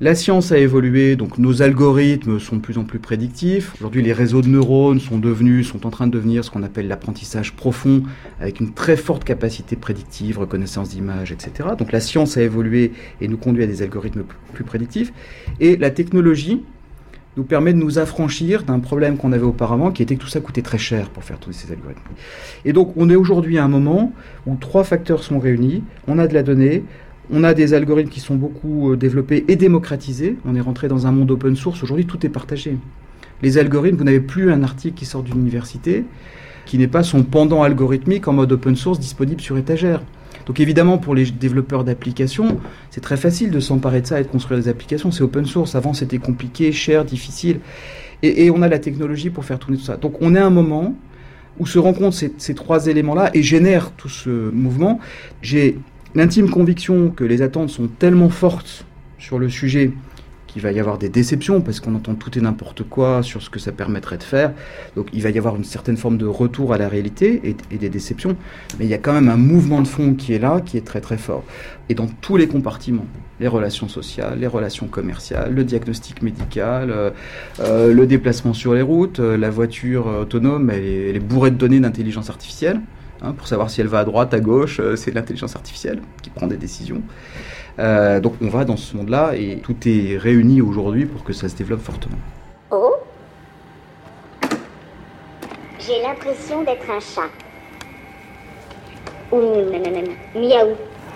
La science a évolué, donc nos algorithmes sont de plus en plus prédictifs. Aujourd'hui, les réseaux de neurones sont devenus, sont en train de devenir ce qu'on appelle l'apprentissage profond, avec une très forte capacité prédictive, reconnaissance d'images, et cetera. Donc la science a évolué et nous conduit à des algorithmes plus prédictifs. Et la technologie nous permet de nous affranchir d'un problème qu'on avait auparavant, qui était que tout ça coûtait très cher pour faire tourner ces algorithmes. Et donc on est aujourd'hui à un moment où trois facteurs sont réunis. On a de la donnée, on a des algorithmes qui sont beaucoup développés et démocratisés. On est rentré dans un monde open source. Aujourd'hui, tout est partagé. Les algorithmes, vous n'avez plus un article qui sort d'une université qui n'est pas son pendant algorithmique en mode open source disponible sur étagère. Donc évidemment, pour les développeurs d'applications, c'est très facile de s'emparer de ça et de construire des applications. C'est open source. Avant, c'était compliqué, cher, difficile. Et, et on a la technologie pour faire tourner tout ça. Donc on est à un moment où se rencontrent ces, ces trois éléments-là et génèrent tout ce mouvement. J'ai l'intime conviction que les attentes sont tellement fortes sur le sujet qu'il va y avoir des déceptions, parce qu'on entend tout et n'importe quoi sur ce que ça permettrait de faire. Donc il va y avoir une certaine forme de retour à la réalité et, et des déceptions. Mais il y a quand même un mouvement de fond qui est là, qui est très très fort. Et dans tous les compartiments, les relations sociales, les relations commerciales, le diagnostic médical, euh, euh, le déplacement sur les routes, euh, la voiture autonome, elle est, elle est bourrée de données d'intelligence artificielle. Hein, pour savoir si elle va à droite, à gauche, euh, c'est l'intelligence artificielle qui prend des décisions. Euh, donc on va dans ce monde-là et tout est réuni aujourd'hui pour que ça se développe fortement. Oh, j'ai l'impression d'être un chat. Ou miaou.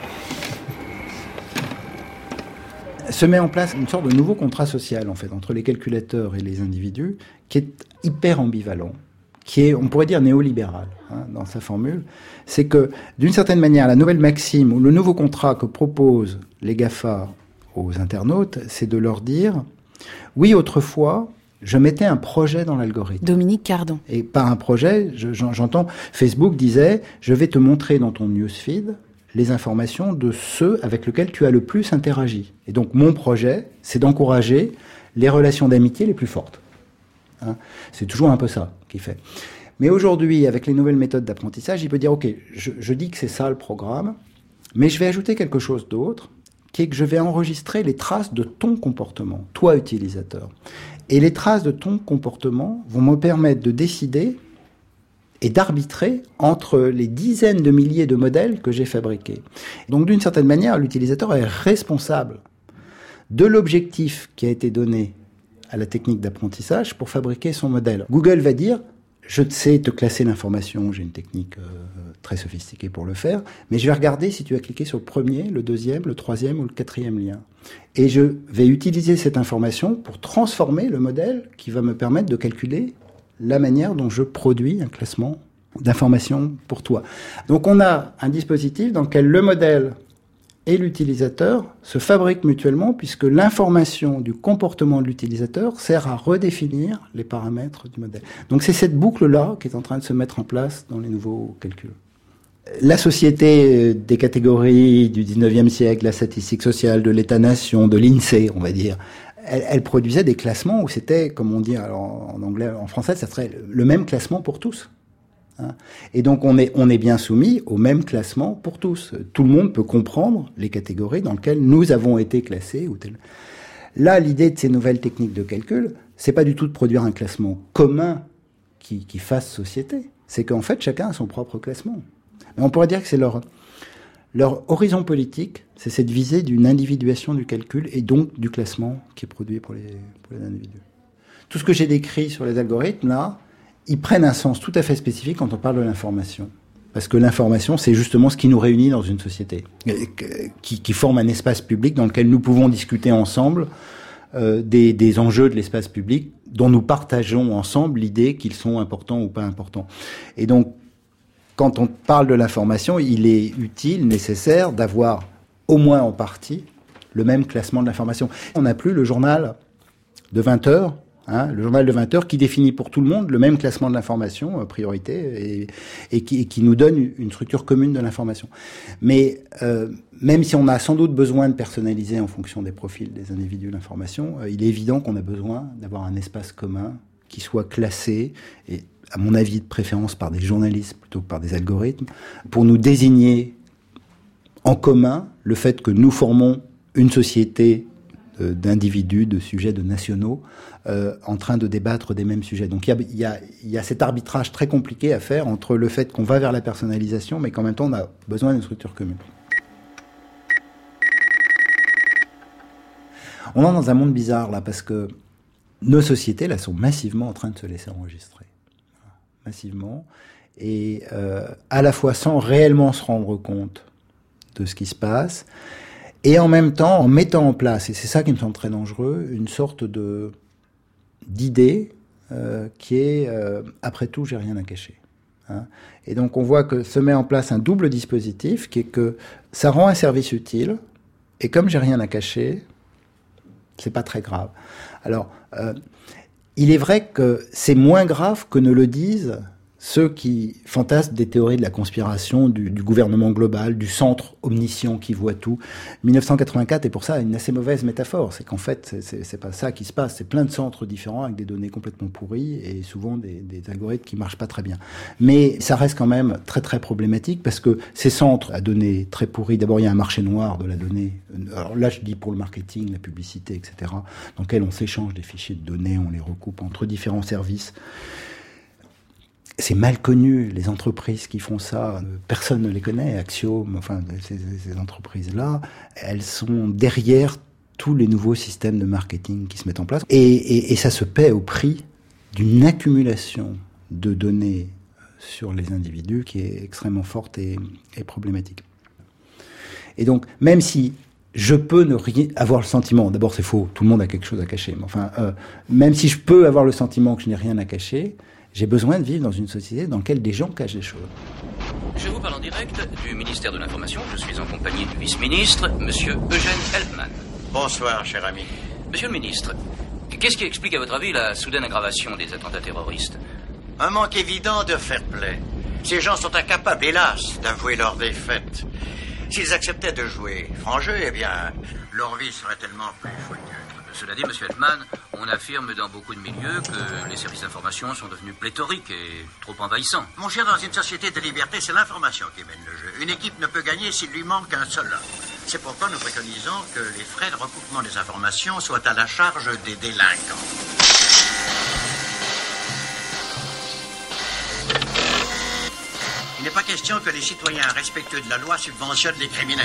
Se met en place une sorte de nouveau contrat social en fait entre les calculateurs et les individus qui est hyper ambivalent, qui est, on pourrait dire, néolibéral hein, dans sa formule. C'est que, d'une certaine manière, la nouvelle maxime ou le nouveau contrat que proposent les GAFA aux internautes, c'est de leur dire « Oui, autrefois, je mettais un projet dans l'algorithme. » Dominique Cardon. Et par un projet, je, j'entends, Facebook disait « Je vais te montrer dans ton newsfeed les informations de ceux avec lesquels tu as le plus interagi. » Et donc, mon projet, c'est d'encourager les relations d'amitié les plus fortes. Hein, c'est toujours un peu ça qu'il fait. Mais aujourd'hui, avec les nouvelles méthodes d'apprentissage, il peut dire, ok, je, je dis que c'est ça le programme, mais je vais ajouter quelque chose d'autre, qui est que je vais enregistrer les traces de ton comportement, toi utilisateur. Et les traces de ton comportement vont me permettre de décider et d'arbitrer entre les dizaines de milliers de modèles que j'ai fabriqués. Donc d'une certaine manière, l'utilisateur est responsable de l'objectif qui a été donné à la technique d'apprentissage pour fabriquer son modèle. Google va dire, je sais te classer l'information, j'ai une technique euh, très sophistiquée pour le faire, mais je vais regarder si tu as cliqué sur le premier, le deuxième, le troisième ou le quatrième lien. Et je vais utiliser cette information pour transformer le modèle qui va me permettre de calculer la manière dont je produis un classement d'informations pour toi. Donc on a un dispositif dans lequel le modèle et l'utilisateur se fabriquent mutuellement, puisque l'information du comportement de l'utilisateur sert à redéfinir les paramètres du modèle. Donc c'est cette boucle-là qui est en train de se mettre en place dans les nouveaux calculs. La société des catégories du dix-neuvième siècle, la statistique sociale, de l'État-nation, de l'INSEE, on va dire, elle, elle produisait des classements où c'était, comme on dit alors en anglais, en français, ça serait le même classement pour tous. Et donc on est, on est bien soumis au même classement pour tous. Tout le monde peut comprendre les catégories dans lesquelles nous avons été classés. Ou tel. Là, l'idée de ces nouvelles techniques de calcul, c'est pas du tout de produire un classement commun qui, qui fasse société. C'est qu'en fait, chacun a son propre classement. Mais on pourrait dire que c'est leur, leur horizon politique, c'est cette visée d'une individuation du calcul et donc du classement qui est produit pour les, pour les individus. Tout ce que j'ai décrit sur les algorithmes, là, ils prennent un sens tout à fait spécifique quand on parle de l'information. Parce que l'information, c'est justement ce qui nous réunit dans une société, qui, qui forme un espace public dans lequel nous pouvons discuter ensemble euh, des, des enjeux de l'espace public dont nous partageons ensemble l'idée qu'ils sont importants ou pas importants. Et donc, quand on parle de l'information, il est utile, nécessaire d'avoir, au moins en partie, le même classement de l'information. On n'a plus le journal de vingt heures, Hein, le journal de vingt heures qui définit pour tout le monde le même classement de l'information, euh, priorité, et, et, qui, et qui nous donne une structure commune de l'information. Mais euh, même si on a sans doute besoin de personnaliser en fonction des profils des individus l'information, euh, il est évident qu'on a besoin d'avoir un espace commun qui soit classé, et à mon avis de préférence par des journalistes plutôt que par des algorithmes, pour nous désigner en commun le fait que nous formons une société de, d'individus, de sujets, de nationaux, euh, en train de débattre des mêmes sujets. Donc il y a, il y a, il y a cet arbitrage très compliqué à faire entre le fait qu'on va vers la personnalisation, mais qu'en même temps on a besoin d'une structure commune. On est dans un monde bizarre là, parce que nos sociétés là sont massivement en train de se laisser enregistrer, massivement, et euh, à la fois sans réellement se rendre compte de ce qui se passe, et en même temps en mettant en place, et c'est ça qui me semble très dangereux, une sorte de d'idée euh, qui est euh, après tout j'ai rien à cacher. Hein. Et donc on voit que se met en place un double dispositif qui est que ça rend un service utile, et comme j'ai rien à cacher, c'est pas très grave. Alors, euh, il est vrai que c'est moins grave que ne le disent ceux qui fantasment des théories de la conspiration, du, du gouvernement global, du centre omniscient qui voit tout. dix-neuf cent quatre-vingt-quatre est pour ça une assez mauvaise métaphore. C'est qu'en fait, c'est, c'est, c'est pas ça qui se passe. C'est plein de centres différents avec des données complètement pourries et souvent des, des algorithmes qui marchent pas très bien. Mais ça reste quand même très très problématique parce que ces centres à données très pourries, d'abord il y a un marché noir de la donnée. Alors là, je dis pour le marketing, la publicité, et cetera, dans lequel on s'échange des fichiers de données, on les recoupe entre différents services. C'est mal connu, les entreprises qui font ça, personne ne les connaît, Axiom, enfin ces, ces entreprises-là, elles sont derrière tous les nouveaux systèmes de marketing qui se mettent en place. Et, et, et ça se paie au prix d'une accumulation de données sur les individus qui est extrêmement forte et, et problématique. Et donc, même si je peux ne rien avoir le sentiment, d'abord c'est faux, tout le monde a quelque chose à cacher, mais enfin, euh, même si je peux avoir le sentiment que je n'ai rien à cacher, j'ai besoin de vivre dans une société dans laquelle des gens cachent des choses. Je vous parle en direct du ministère de l'Information. Je suis en compagnie du vice-ministre, monsieur Eugène Elfman. Bonsoir, cher ami. Monsieur le ministre, qu'est-ce qui explique à votre avis la soudaine aggravation des attentats terroristes ? Un manque évident de fair-play. Ces gens sont incapables, hélas, d'avouer leur défaite. S'ils acceptaient de jouer franc jeu, eh bien, leur vie serait tellement plus fouilleuse. Cela dit, monsieur Elfman, on affirme dans beaucoup de milieux que les services d'information sont devenus pléthoriques et trop envahissants. Mon cher, dans une société de liberté, c'est l'information qui mène le jeu. Une équipe ne peut gagner s'il lui manque un seul homme. C'est pourquoi nous préconisons que les frais de recoupement des informations soient à la charge des délinquants. Il n'est pas question que les citoyens respectueux de la loi subventionnent les criminels.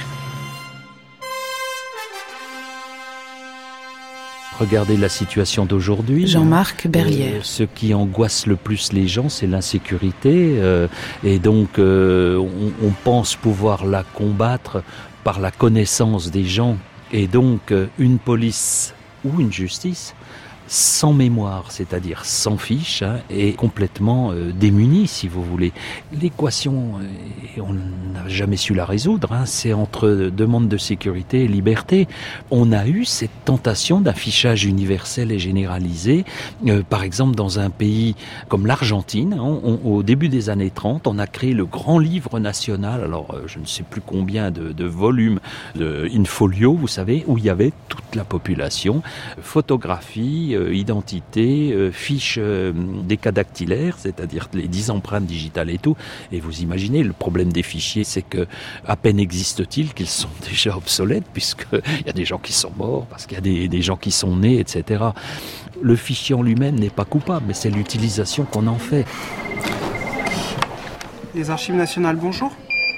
Regardez la situation d'aujourd'hui. Jean-Marc Berlière. Euh, ce qui angoisse le plus les gens, c'est l'insécurité. Euh, et donc, euh, on, on pense pouvoir la combattre par la connaissance des gens. Et donc, euh, une police ou une justice sans mémoire, c'est-à-dire sans fiche, hein, et complètement euh, démunie, si vous voulez. L'équation, euh, on n'a jamais su la résoudre, hein, c'est entre demande de sécurité et liberté. On a eu cette tentation d'un fichage universel et généralisé, euh, par exemple dans un pays comme l'Argentine, hein, on, au début des années trente, on a créé le grand livre national, alors euh, je ne sais plus combien de, de volumes de in-folio, vous savez, où il y avait toute la population, photographie, euh, identité, euh, fiches euh, des cas dactylaires, c'est-à-dire les dix empreintes digitales et tout. Et vous imaginez, le problème des fichiers, c'est que à peine existe-t-il qu'ils sont déjà obsolètes, puisqu'il y a des gens qui sont morts, parce qu'il y a des, des gens qui sont nés, et cetera. Le fichier en lui-même n'est pas coupable, mais c'est l'utilisation qu'on en fait. Les Archives nationales, bonjour.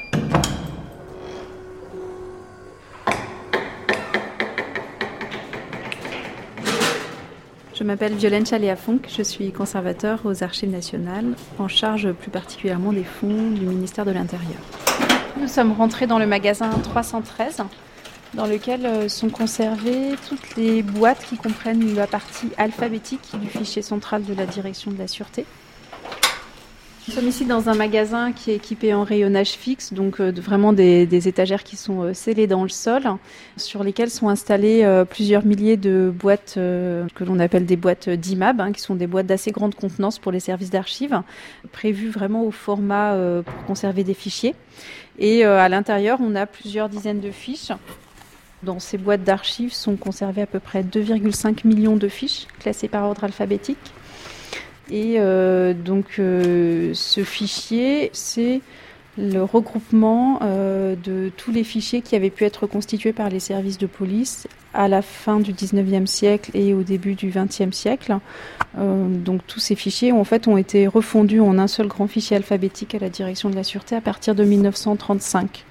Je m'appelle Violaine Chaléa-Fonck, je suis conservateur aux Archives nationales, en charge plus particulièrement des fonds du ministère de l'Intérieur. Nous sommes rentrés dans le magasin trois cent treize, dans lequel sont conservées toutes les boîtes qui comprennent la partie alphabétique du fichier central de la Direction de la Sûreté. Nous sommes ici dans un magasin qui est équipé en rayonnage fixe, donc euh, vraiment des, des étagères qui sont euh, scellées dans le sol, sur lesquelles sont installées euh, plusieurs milliers de boîtes euh, que l'on appelle des boîtes d'I M A B, hein, qui sont des boîtes d'assez grande contenance pour les services d'archives, prévues vraiment au format euh, pour conserver des fichiers. Et euh, à l'intérieur, on a plusieurs dizaines de fiches. Dans ces boîtes d'archives sont conservées à peu près deux virgule cinq millions de fiches, classées par ordre alphabétique. Et euh, donc euh, ce fichier, c'est le regroupement euh, de tous les fichiers qui avaient pu être constitués par les services de police à la fin du dix-neuvième siècle et au début du vingtième siècle. Euh, donc tous ces fichiers en fait ont été refondus en un seul grand fichier alphabétique à la direction de la Sûreté à partir de mille neuf cent trente-cinq.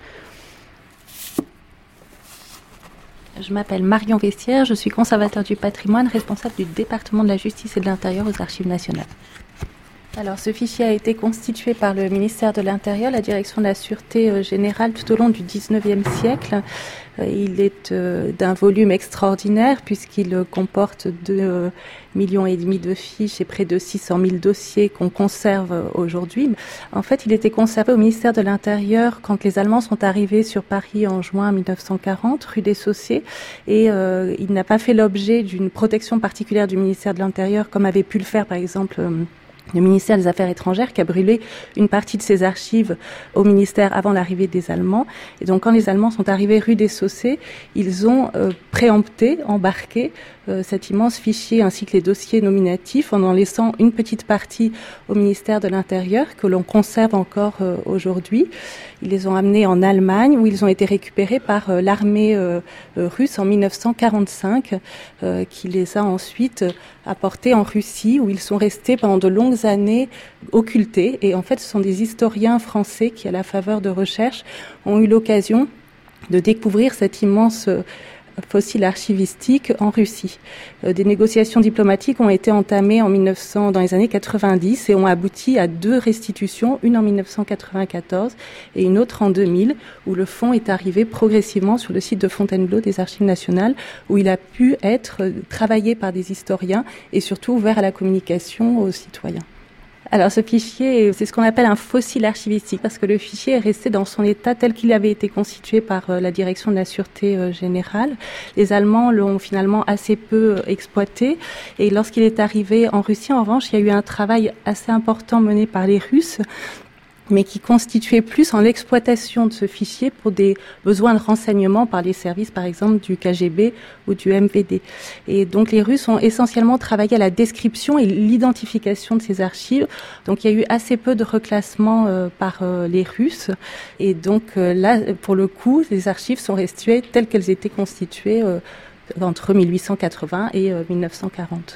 Je m'appelle Marion Vestiaire, je suis conservateur du patrimoine, responsable du département de la justice et de l'intérieur aux Archives nationales. Alors, ce fichier a été constitué par le ministère de l'Intérieur, la direction de la Sûreté générale tout au long du dix-neuvième siècle. Il est d'un volume extraordinaire puisqu'il comporte deux millions et demi de fiches et près de six cent mille dossiers qu'on conserve aujourd'hui. En fait, il était conservé au ministère de l'Intérieur quand les Allemands sont arrivés sur Paris en juin mille neuf cent quarante, rue des Saussaies, et euh, il n'a pas fait l'objet d'une protection particulière du ministère de l'Intérieur comme avait pu le faire par exemple euh, le ministère des Affaires étrangères qui a brûlé une partie de ses archives au ministère avant l'arrivée des Allemands. Et donc quand les Allemands sont arrivés rue des Saussaies, ils ont euh, préempté, embarqué euh, cet immense fichier ainsi que les dossiers nominatifs en en laissant une petite partie au ministère de l'Intérieur que l'on conserve encore euh, aujourd'hui. Ils les ont amenés en Allemagne où ils ont été récupérés par euh, l'armée euh, russe en mille neuf cent quarante-cinq euh, qui les a ensuite apportés en Russie où ils sont restés pendant de longues années occultés. Et en fait, ce sont des historiens français qui, à la faveur de recherches, ont eu l'occasion de découvrir cet immense fossile archivistique en Russie. Euh, des négociations diplomatiques ont été entamées en mille neuf cents, dans les années quatre-vingt-dix et ont abouti à deux restitutions, une en mille neuf cent quatre-vingt-quatorze et une autre en deux mille, où le fonds est arrivé progressivement sur le site de Fontainebleau des Archives nationales, où il a pu être travaillé par des historiens et surtout ouvert à la communication aux citoyens. Alors ce fichier, c'est ce qu'on appelle un fossile archivistique parce que le fichier est resté dans son état tel qu'il avait été constitué par la direction de la Sûreté générale. Les Allemands l'ont finalement assez peu exploité et lorsqu'il est arrivé en Russie, en revanche, il y a eu un travail assez important mené par les Russes, mais qui constituait plus en l'exploitation de ce fichier pour des besoins de renseignement par les services, par exemple, du K G B ou du M V D. Et donc, les Russes ont essentiellement travaillé à la description et l'identification de ces archives. Donc, il y a eu assez peu de reclassement euh, par euh, les Russes. Et donc, euh, là, pour le coup, les archives sont restées telles qu'elles étaient constituées euh, entre mille huit cent quatre-vingts et euh, mille neuf cent quarante.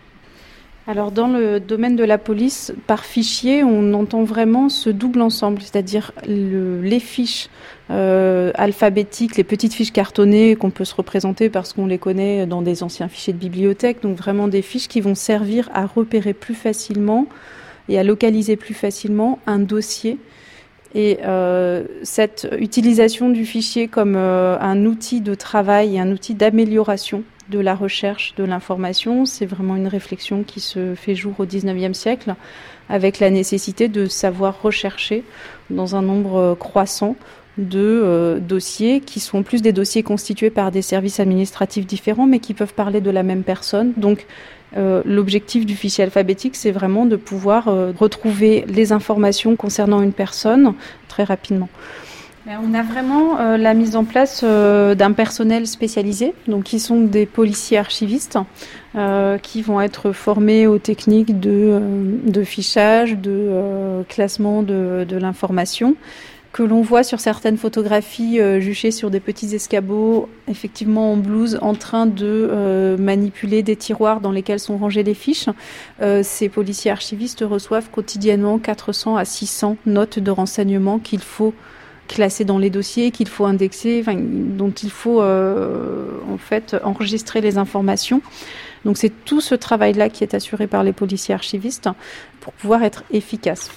Alors dans le domaine de la police, par fichier, on entend vraiment ce double ensemble, c'est-à-dire le, les fiches euh, alphabétiques, les petites fiches cartonnées qu'on peut se représenter parce qu'on les connaît dans des anciens fichiers de bibliothèque, donc vraiment des fiches qui vont servir à repérer plus facilement et à localiser plus facilement un dossier. Et euh, cette utilisation du fichier comme euh, un outil de travail et un outil d'amélioration de la recherche de l'information, c'est vraiment une réflexion qui se fait jour au dix-neuvième siècle avec la nécessité de savoir rechercher dans un nombre croissant de euh, dossiers qui sont plus des dossiers constitués par des services administratifs différents mais qui peuvent parler de la même personne. Donc euh, l'objectif du fichier alphabétique, c'est vraiment de pouvoir euh, retrouver les informations concernant une personne très rapidement. On a vraiment euh, la mise en place euh, d'un personnel spécialisé, donc qui sont des policiers archivistes, euh, qui vont être formés aux techniques de, euh, de fichage, de euh, classement de, de l'information, que l'on voit sur certaines photographies euh, juchées sur des petits escabeaux, effectivement en blouse, en train de euh, manipuler des tiroirs dans lesquels sont rangées les fiches. Euh, ces policiers archivistes reçoivent quotidiennement quatre cents à six cents notes de renseignement qu'il faut classer dans les dossiers, qu'il faut indexer, enfin, dont il faut euh, en fait enregistrer les informations. Donc c'est tout ce travail-là qui est assuré par les policiers archivistes pour pouvoir être efficace.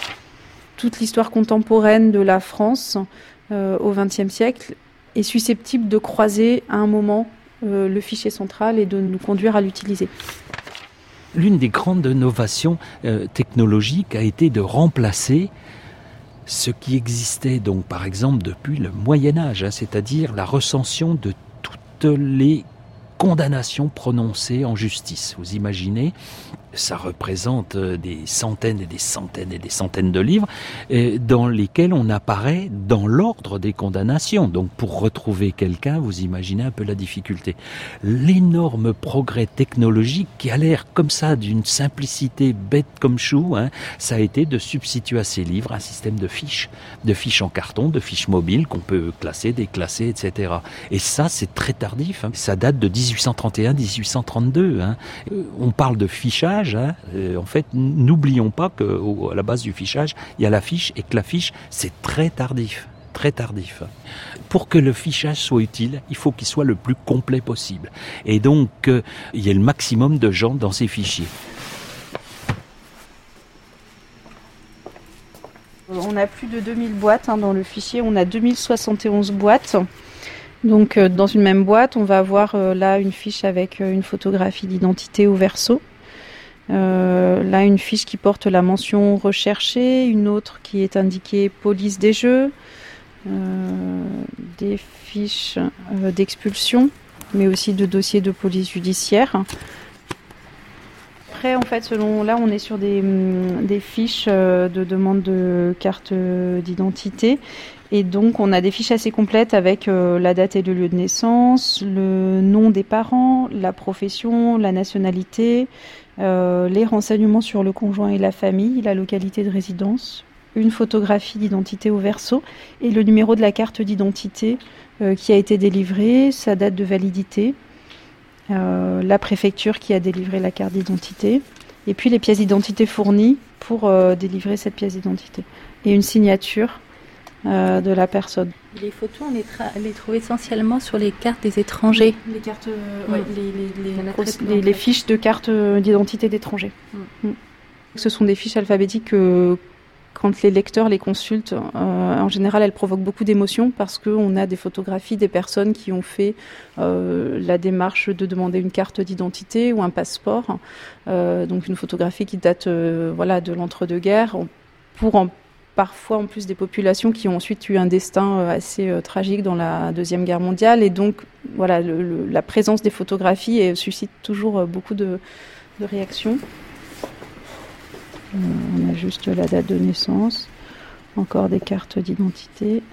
Toute l'histoire contemporaine de la France euh, au vingtième siècle est susceptible de croiser à un moment euh, le fichier central et de nous conduire à l'utiliser. L'une des grandes innovations euh, technologiques a été de remplacer ce qui existait donc par exemple depuis le Moyen-Âge, hein, c'est-à-dire la recension de toutes les condamnations prononcées en justice. Vous imaginez ? Ça représente des centaines et des centaines et des centaines de livres dans lesquels on apparaît dans l'ordre des condamnations. Donc pour retrouver quelqu'un, vous imaginez un peu la difficulté. L'énorme progrès technologique qui a l'air comme ça d'une simplicité bête comme chou, hein, ça a été de substituer à ces livres un système de fiches, de fiches en carton, de fiches mobiles qu'on peut classer, déclasser, et cetera. Et ça, c'est très tardif. Hein. Ça date de dix-huit cent trente et un dix-huit cent trente-deux. Hein. On parle de fichage. Hein. Euh, en fait, n'oublions pas qu'à la base du fichage, il y a la fiche et que la fiche, c'est très tardif, très tardif. Pour que le fichage soit utile, il faut qu'il soit le plus complet possible. Et donc, euh, il y ait le maximum de gens dans ces fichiers. On a plus de deux mille boîtes hein, dans le fichier, on a deux mille soixante et onze boîtes. Donc, euh, dans une même boîte, on va avoir euh, là une fiche avec euh, une photographie d'identité au verso. Euh, là, une fiche qui porte la mention recherchée, une autre qui est indiquée police des jeux, euh, des fiches euh, d'expulsion, mais aussi de dossiers de police judiciaire. Après, en fait, selon là, on est sur des, des fiches euh, de demande de carte d'identité. Et donc, on a des fiches assez complètes avec euh, la date et le lieu de naissance, le nom des parents, la profession, la nationalité, euh, les renseignements sur le conjoint et la famille, la localité de résidence, une photographie d'identité au verso et le numéro de la carte d'identité euh, qui a été délivrée, sa date de validité, euh, la préfecture qui a délivré la carte d'identité et puis les pièces d'identité fournies pour euh, délivrer cette pièce d'identité et une signature Euh, de la personne. Les photos, on les, tra- les trouve essentiellement sur les cartes des étrangers. Les cartes, euh, mmh. ouais, les, les, les, les, les, les fiches de cartes d'identité d'étrangers. Mmh. Mmh. Ce sont des fiches alphabétiques que, quand les lecteurs les consultent, euh, en général, elles provoquent beaucoup d'émotions parce qu'on a des photographies des personnes qui ont fait euh, la démarche de demander une carte d'identité ou un passeport. Euh, donc une photographie qui date euh, voilà, de l'entre-deux-guerres pour en parfois en plus des populations qui ont ensuite eu un destin assez euh, tragique dans la Deuxième Guerre mondiale. Et donc, voilà, le, le, la présence des photographies et, suscite toujours euh, beaucoup de, de réactions. Euh, on a juste la date de naissance, encore des cartes d'identité,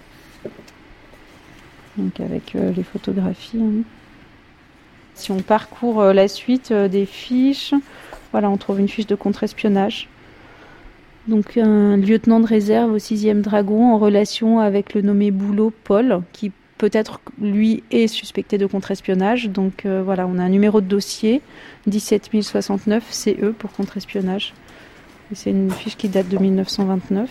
donc avec euh, les photographies. Hein. Si on parcourt euh, la suite euh, des fiches, voilà, on trouve une fiche de contre-espionnage. Donc un lieutenant de réserve au sixième Dragon en relation avec le nommé Boulot Paul, qui peut-être lui est suspecté de contre-espionnage. Donc euh, voilà, on a un numéro de dossier, dix-sept mille soixante-neuf C E pour contre-espionnage. Et c'est une fiche qui date de mille neuf cent vingt-neuf.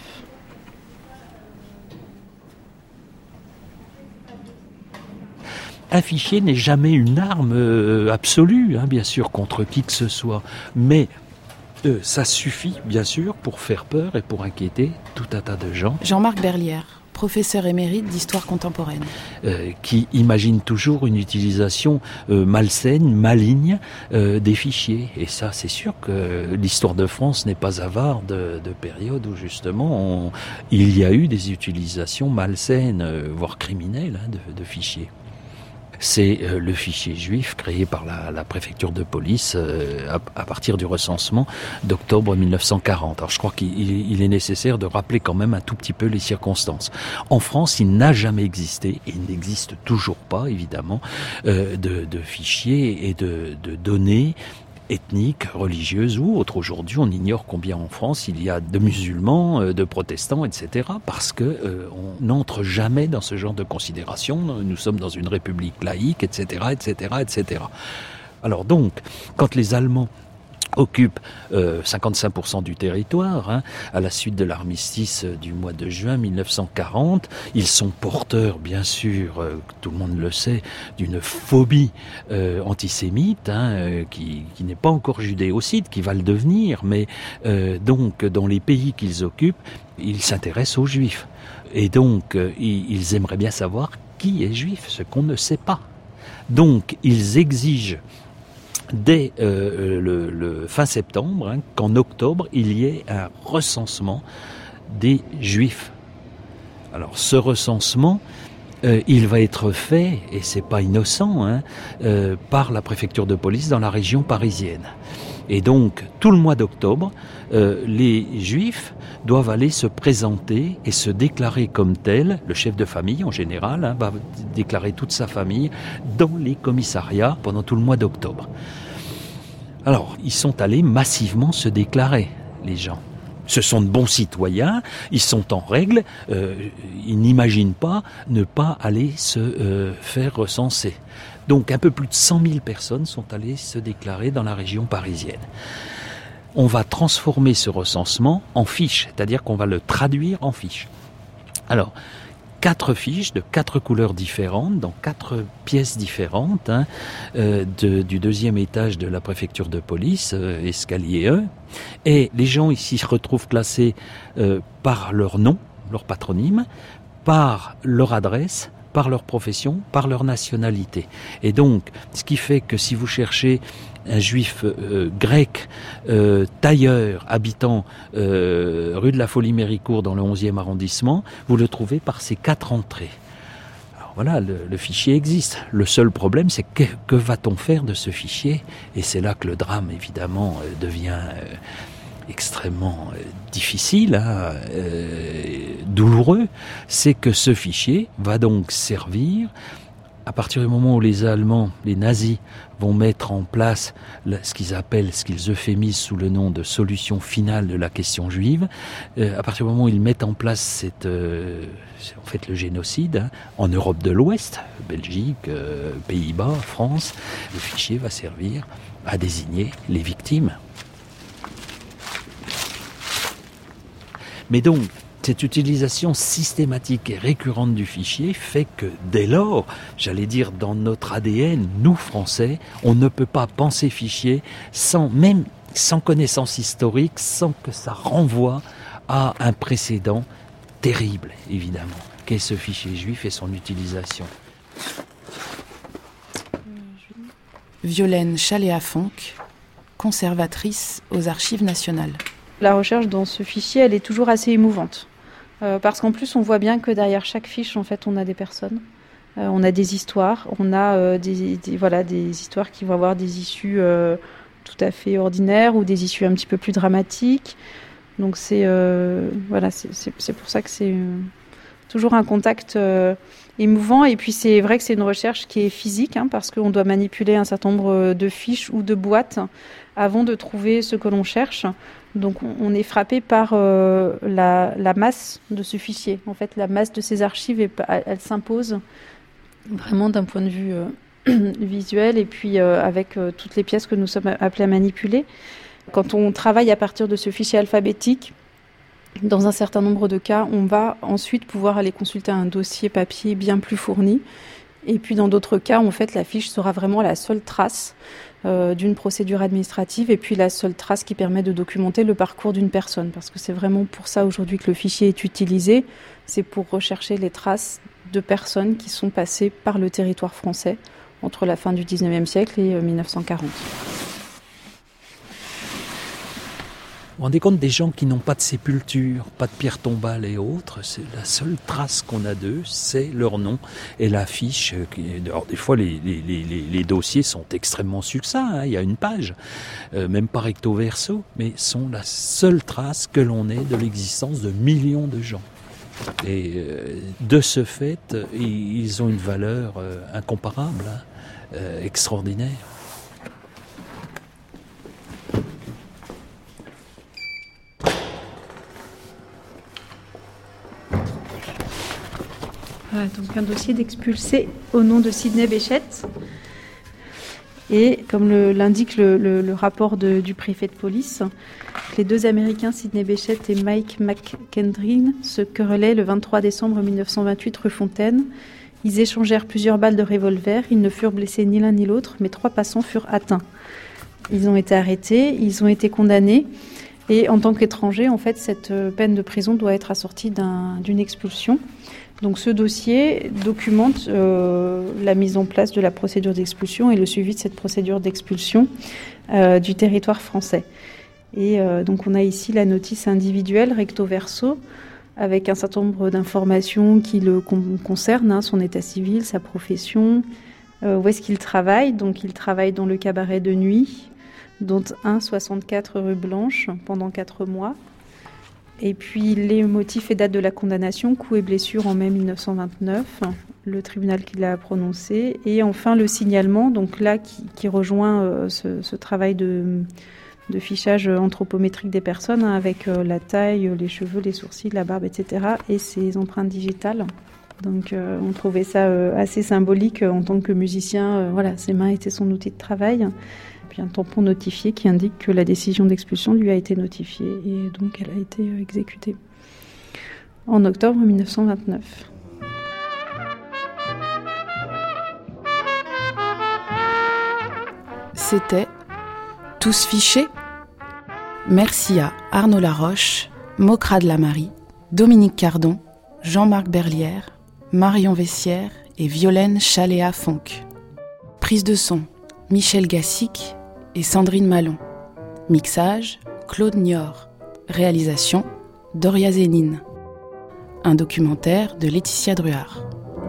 Un fichier n'est jamais une arme euh, absolue, hein, bien sûr, contre qui que ce soit, mais Euh, ça suffit, bien sûr, pour faire peur et pour inquiéter tout un tas de gens. Jean-Marc Berlière, professeur émérite d'histoire contemporaine. Euh, qui imagine toujours une utilisation euh, malsaine, maligne euh, des fichiers. Et ça, c'est sûr que l'histoire de France n'est pas avare de, de périodes où, justement, on, il y a eu des utilisations malsaines, euh, voire criminelles, hein, de, de fichiers. C'est euh, le fichier juif créé par la, la préfecture de police euh, à, à partir du recensement d'octobre mille neuf cent quarante. Alors je crois qu'il il est nécessaire de rappeler quand même un tout petit peu les circonstances. En France, il n'a jamais existé, et il n'existe toujours pas évidemment, euh, de, de fichiers et de, de données ethniques, religieuses ou autres. Aujourd'hui, on ignore combien en France il y a de musulmans, de protestants, et cetera. Parce que euh, on n'entre jamais dans ce genre de considérations. Nous sommes dans une république laïque, et cetera, et cetera, et cetera. Alors donc, quand les Allemands occupent euh, cinquante-cinq pour cent du territoire, hein, à la suite de l'armistice du mois de juin mille neuf cent quarante. Ils sont porteurs, bien sûr, euh, tout le monde le sait, d'une phobie euh, antisémite, hein, euh, qui, qui n'est pas encore judéocide, qui va le devenir, mais euh, donc dans les pays qu'ils occupent, ils s'intéressent aux juifs. Et donc, euh, ils aimeraient bien savoir qui est juif, ce qu'on ne sait pas. Donc, ils exigent dès euh, le, le fin septembre, hein, qu'en octobre, il y ait un recensement des Juifs. Alors, ce recensement euh, il va être fait, et c'est pas innocent, hein, euh, par la préfecture de police dans la région parisienne. Et donc, tout le mois d'octobre, euh, les Juifs doivent aller se présenter et se déclarer comme tels. Le chef de famille, en général, hein, va déclarer toute sa famille dans les commissariats pendant tout le mois d'octobre. Alors, ils sont allés massivement se déclarer, les gens. Ce sont de bons citoyens, ils sont en règle, euh, ils n'imaginent pas ne pas aller se euh, faire recenser. Donc un peu plus de cent mille personnes sont allées se déclarer dans la région parisienne. On va transformer ce recensement en fiche, c'est-à-dire qu'on va le traduire en fiche. Alors, quatre fiches de quatre couleurs différentes, dans quatre pièces différentes, hein, euh, de, du deuxième étage de la préfecture de police, euh, escalier un. Et les gens ici se retrouvent classés euh, par leur nom, leur patronyme, par leur adresse, par leur profession, par leur nationalité. Et donc, ce qui fait que si vous cherchez un juif euh, grec, euh, tailleur, habitant euh, rue de la Folie-Méricourt dans le onzième arrondissement, vous le trouvez par ces quatre entrées. Alors voilà, le, le fichier existe. Le seul problème, c'est que, que va-t-on faire de ce fichier ? Et c'est là que le drame, évidemment, euh, devient euh, extrêmement euh, difficile, hein, euh, douloureux. C'est que ce fichier va donc servir, à partir du moment où les Allemands, les nazis, vont mettre en place ce qu'ils appellent, ce qu'ils euphémisent sous le nom de solution finale de la question juive, euh, à partir du moment où ils mettent en place cette, euh, en fait le génocide, hein, en Europe de l'Ouest, Belgique, euh, Pays-Bas, France, le fichier va servir à désigner les victimes. Mais donc, cette utilisation systématique et récurrente du fichier fait que dès lors, j'allais dire dans notre A D N, nous Français, on ne peut pas penser fichier sans, même sans connaissance historique, sans que ça renvoie à un précédent terrible, évidemment, qu'est ce fichier juif et son utilisation. Violaine Chaléa-Fonck, conservatrice aux Archives nationales. La recherche dans ce fichier, elle est toujours assez émouvante. Euh, parce qu'en plus, on voit bien que derrière chaque fiche, en fait, on a des personnes, euh, on a des histoires, on a euh, des, des, voilà, des histoires qui vont avoir des issues euh, tout à fait ordinaires ou des issues un petit peu plus dramatiques. Donc c'est, euh, voilà, c'est, c'est, c'est pour ça que c'est euh, toujours un contact euh, émouvant. Et puis c'est vrai que c'est une recherche qui est physique, hein, parce qu'on doit manipuler un certain nombre de fiches ou de boîtes avant de trouver ce que l'on cherche. Donc on est frappé par euh, la, la masse de ce fichier. En fait, la masse de ces archives, elle, elle s'impose vraiment d'un point de vue euh, visuel et puis euh, avec euh, toutes les pièces que nous sommes appelés à manipuler. Quand on travaille à partir de ce fichier alphabétique, dans un certain nombre de cas, on va ensuite pouvoir aller consulter un dossier papier bien plus fourni. Et puis dans d'autres cas, en fait, la fiche sera vraiment la seule trace euh, d'une procédure administrative et puis la seule trace qui permet de documenter le parcours d'une personne. Parce que c'est vraiment pour ça aujourd'hui que le fichier est utilisé. C'est pour rechercher les traces de personnes qui sont passées par le territoire français entre la fin du dix-neuvième siècle et euh, mille neuf cent quarante. Vous vous rendez compte des gens qui n'ont pas de sépulture, pas de pierre tombale et autres, c'est la seule trace qu'on a d'eux, c'est leur nom et la fiche. Alors des fois les, les, les, les dossiers sont extrêmement succincts, hein, il y a une page, euh, même pas recto verso, mais sont la seule trace que l'on ait de l'existence de millions de gens. Et euh, de ce fait, ils ont une valeur euh, incomparable, hein, euh, extraordinaire. Voilà, donc un dossier d'expulsé au nom de Sidney Bechet. Et comme le, l'indique le, le, le rapport de, du préfet de police, les deux Américains, Sidney Bechet et Mike McKendrine, se querellaient le vingt-trois décembre mille neuf cent vingt-huit rue Fontaine. Ils échangèrent plusieurs balles de revolver. Ils ne furent blessés ni l'un ni l'autre, mais trois passants furent atteints. Ils ont été arrêtés, ils ont été condamnés. Et en tant qu'étrangers, en fait, cette peine de prison doit être assortie d'un, d'une expulsion. Donc ce dossier documente euh, la mise en place de la procédure d'expulsion et le suivi de cette procédure d'expulsion euh, du territoire français. Et euh, donc on a ici la notice individuelle recto verso avec un certain nombre d'informations qui le con- concernent, hein, son état civil, sa profession, euh, où est-ce qu'il travaille. Donc il travaille dans le cabaret de nuit, dont un soixante-quatre rue Blanche, pendant quatre mois. Et puis les motifs et dates de la condamnation, coups et blessures en mai dix-neuf cent vingt-neuf, le tribunal qui l'a prononcé. Et enfin le signalement, donc là qui, qui rejoint euh, ce, ce travail de, de fichage anthropométrique des personnes, hein, avec euh, la taille, les cheveux, les sourcils, la barbe, et cetera. Et ses empreintes digitales. Donc euh, on trouvait ça euh, assez symbolique euh, en tant que musicien. Euh, voilà, ses mains étaient son outil de travail. Puis un tampon notifié qui indique que la décision d'expulsion lui a été notifiée et donc elle a été exécutée en octobre dix-neuf cent vingt-neuf. C'était Tous fichés. Merci à Arnaud Laroche, Mocrad Lamary, Dominique Cardon, Jean-Marc Berlière, Marion Vessière et Violaine Chaléa-Fonck. Prise de son, Michel Gassic et Sandrine Malon. Mixage, Claude Niort. Réalisation, Doria Zénine. Un documentaire de Laetitia Druard.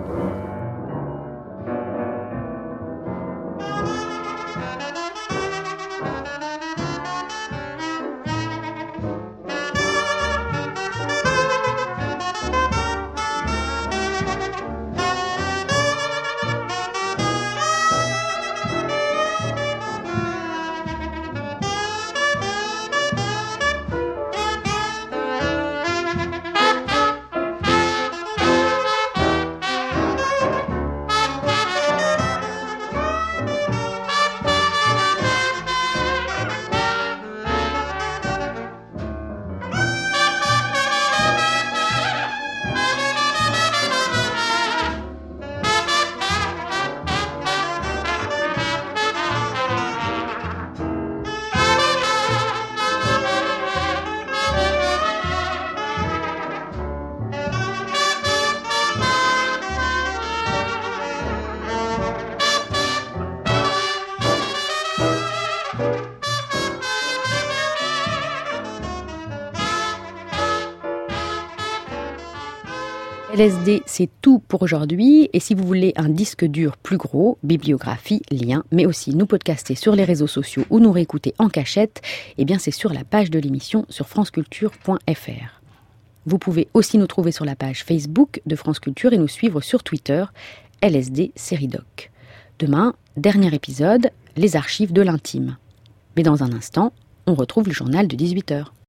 L S D, c'est tout pour aujourd'hui. Et si vous voulez un disque dur plus gros, bibliographie, lien, mais aussi nous podcaster sur les réseaux sociaux ou nous réécouter en cachette, eh bien c'est sur la page de l'émission sur franceculture point f r. Vous pouvez aussi nous trouver sur la page Facebook de France Culture et nous suivre sur Twitter, L S D Série Doc. Demain, dernier épisode, les archives de l'intime. Mais dans un instant, on retrouve le journal de dix-huit heures.